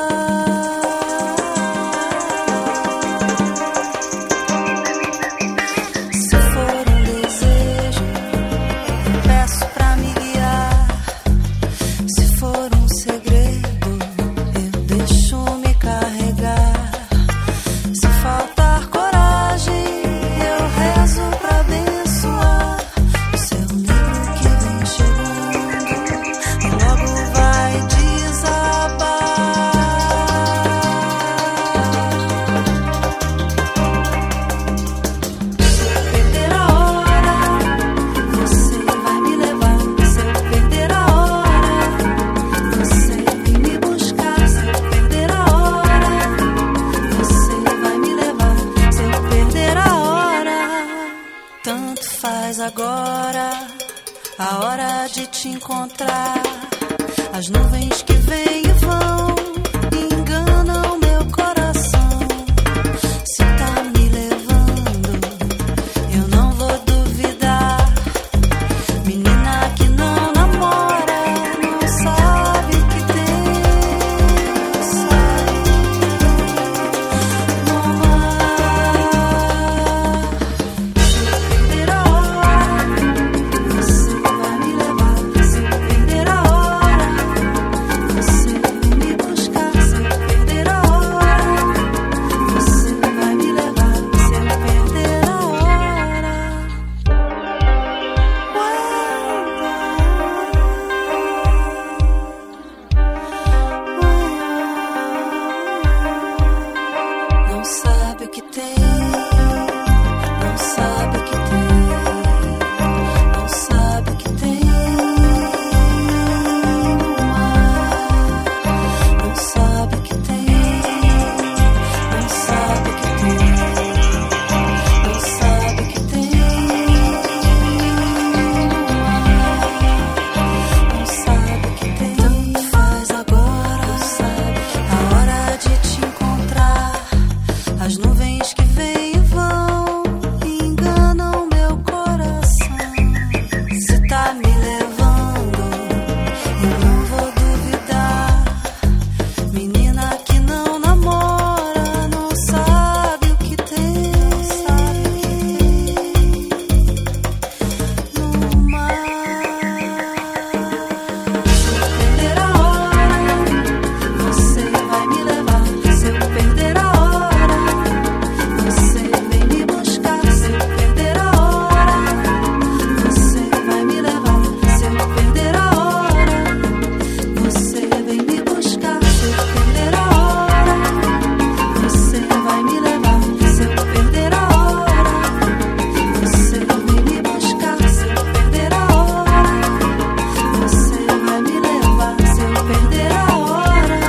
Agora, a hora de te encontrar. As nuvens que vêm e vão enganam meu coração. Se tá me levando, eu não vou duvidar. Menina que não namora, não sabe que tem sair no mar. Perder a hora, você vai me levar. Se eu perder a hora, você vem me buscar. Se eu perder a hora, você vai me levar. Se eu perder a hora, não sabe o que tem, não sabe o que tem, não sabe o que tem no mar, não sabe o que tem, não sabe o que tem, não sabe o que tem no mar, não sabe o que tem. Tanto faz agora, sabe, a hora de te encontrar. As nuvens que vêm e vão enganam meu coração. Se tá me levando, eu não vou duvidar. Menina que não namora, não sabe o que tem, sabe o que tem no mar. Se eu perder a hora, você vai me levar. Se eu perder a hora, você vem me buscar. Se eu perder a hora, você vai me levar. Se eu perder a hora, você vem me buscar. Se eu perder a hora, você vai me levar. Se eu perder a hora, você vem me buscar. Se eu perder a hora, você vai me levar. Se eu perder a hora.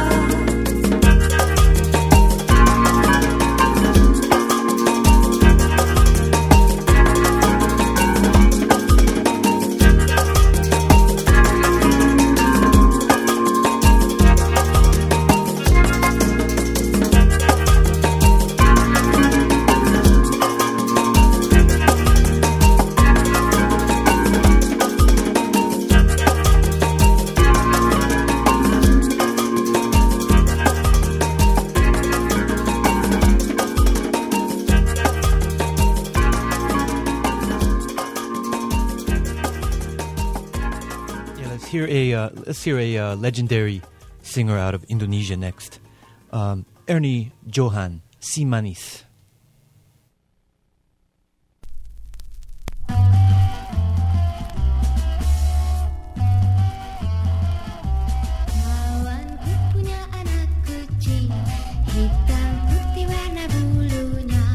Yeah, let's hear a uh, let's hear a uh, legendary singer out of Indonesia next. Um, Ernie Johan, Si Manis. Kawanku punya anak kucing, hitam putih warna bulunya.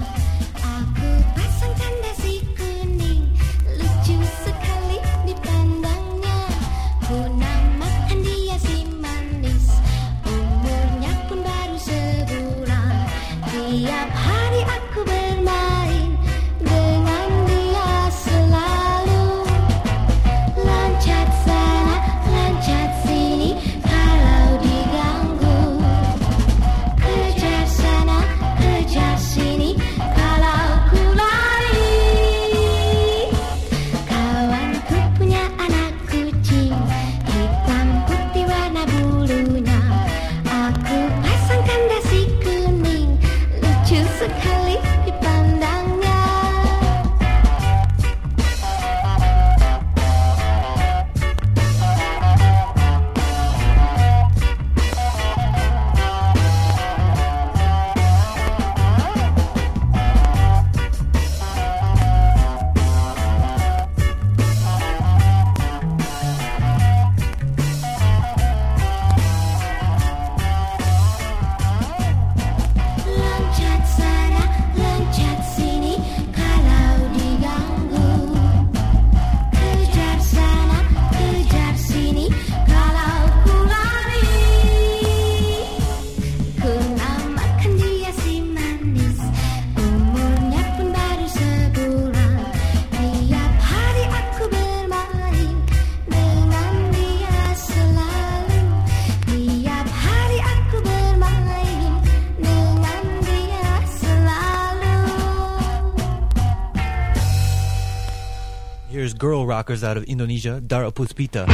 girl rockers out of Indonesia, Dara Puspita.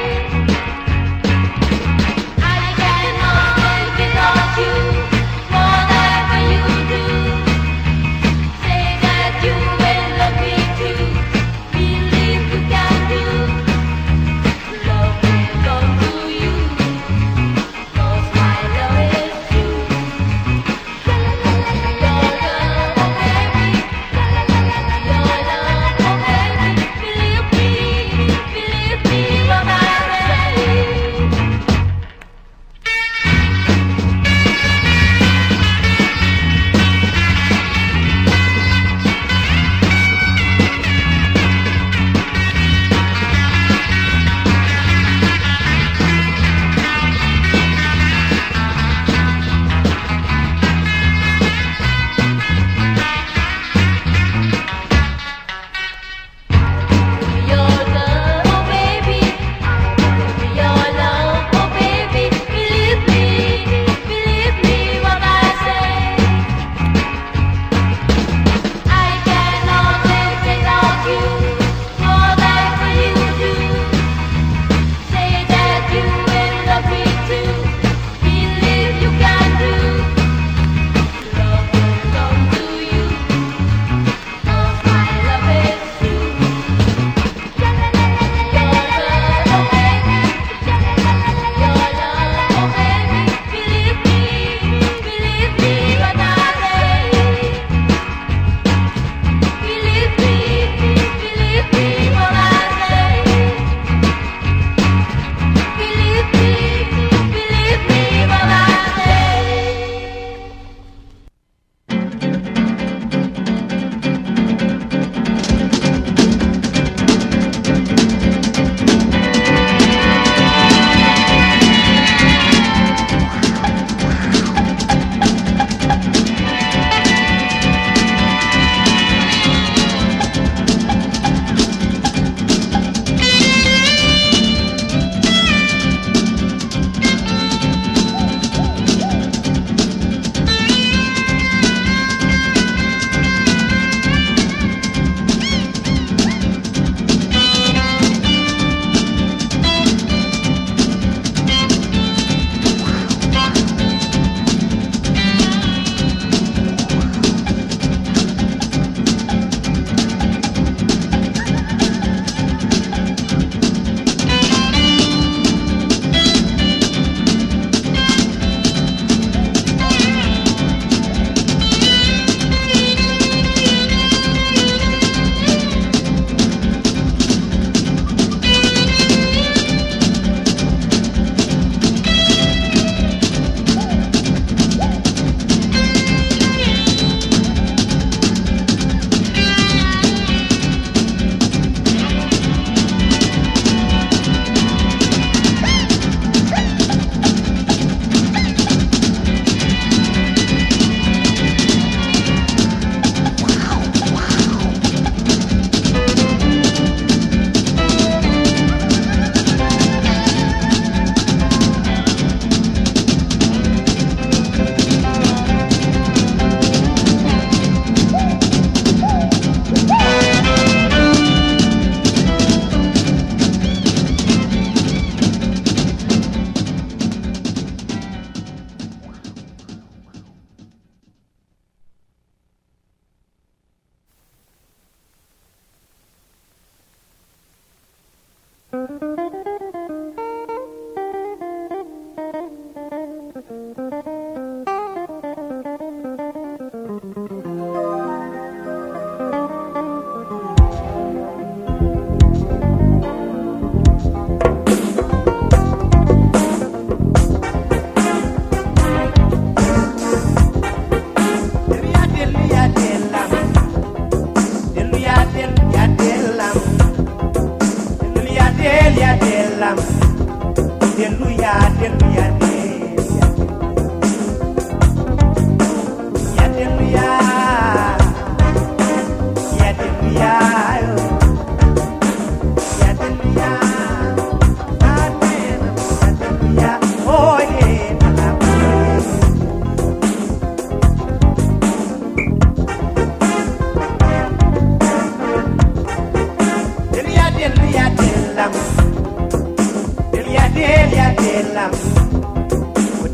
More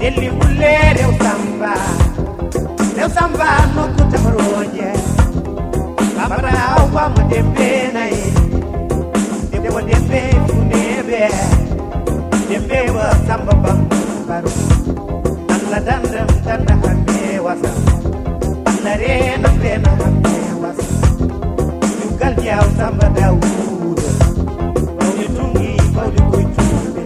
Ele mulher eu samba, eu samba no kutamuroje. Babara wa mudembe na e, debo dembe funebe, dembe wa samba bambaru. Allah dandam danda hame wasa, Allah re na re na hame wasa. Yugal diaw samba daoud, bawli tungi bawli koy tumbe.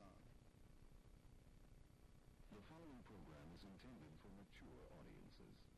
The following program is intended for mature audiences.